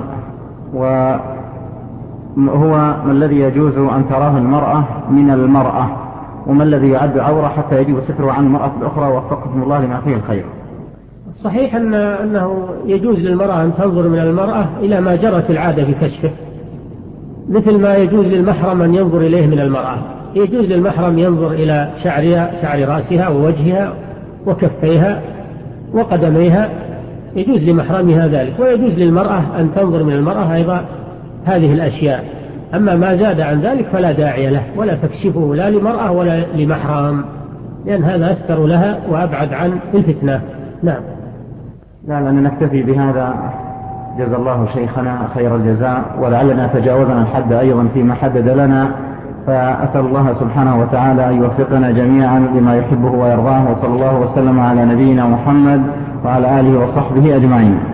وهو ما الذي يجوز أن تراه المرأة من المرأة، وما الذي يعد عورة حتى يجب ستره عن المرأة الأخرى، وفقكم الله لما فيه الخير. صحيح أن أنه يجوز للمرأة أن تنظر من المرأة إلى ما جرت العادة في كشفه، مثل ما يجوز للمحرم أن ينظر إليه من المرأة. يجوز للمحرم ينظر إلى شعرها شعر رأسها ووجهها وكفيها وقدميها، يجوز لمحرمها ذلك، ويجوز للمرأة أن تنظر من المرأة أيضا هذه الأشياء. أما ما زاد عن ذلك فلا داعي له، ولا تكشفه لا لمرأة ولا لمحرم، لأن هذا أستر لها وأبعد عن الفتنة. نعم. لعلنا نكتفي بهذا. جزا الله شيخنا خير الجزاء، ولعلنا تجاوزنا الحد أيضا فيما حدد لنا، فأسأل الله سبحانه وتعالى أن يوفقنا جميعا لما يحبه ويرضاه، وصلى الله وسلم على نبينا محمد وعلى آله وصحبه أجمعين.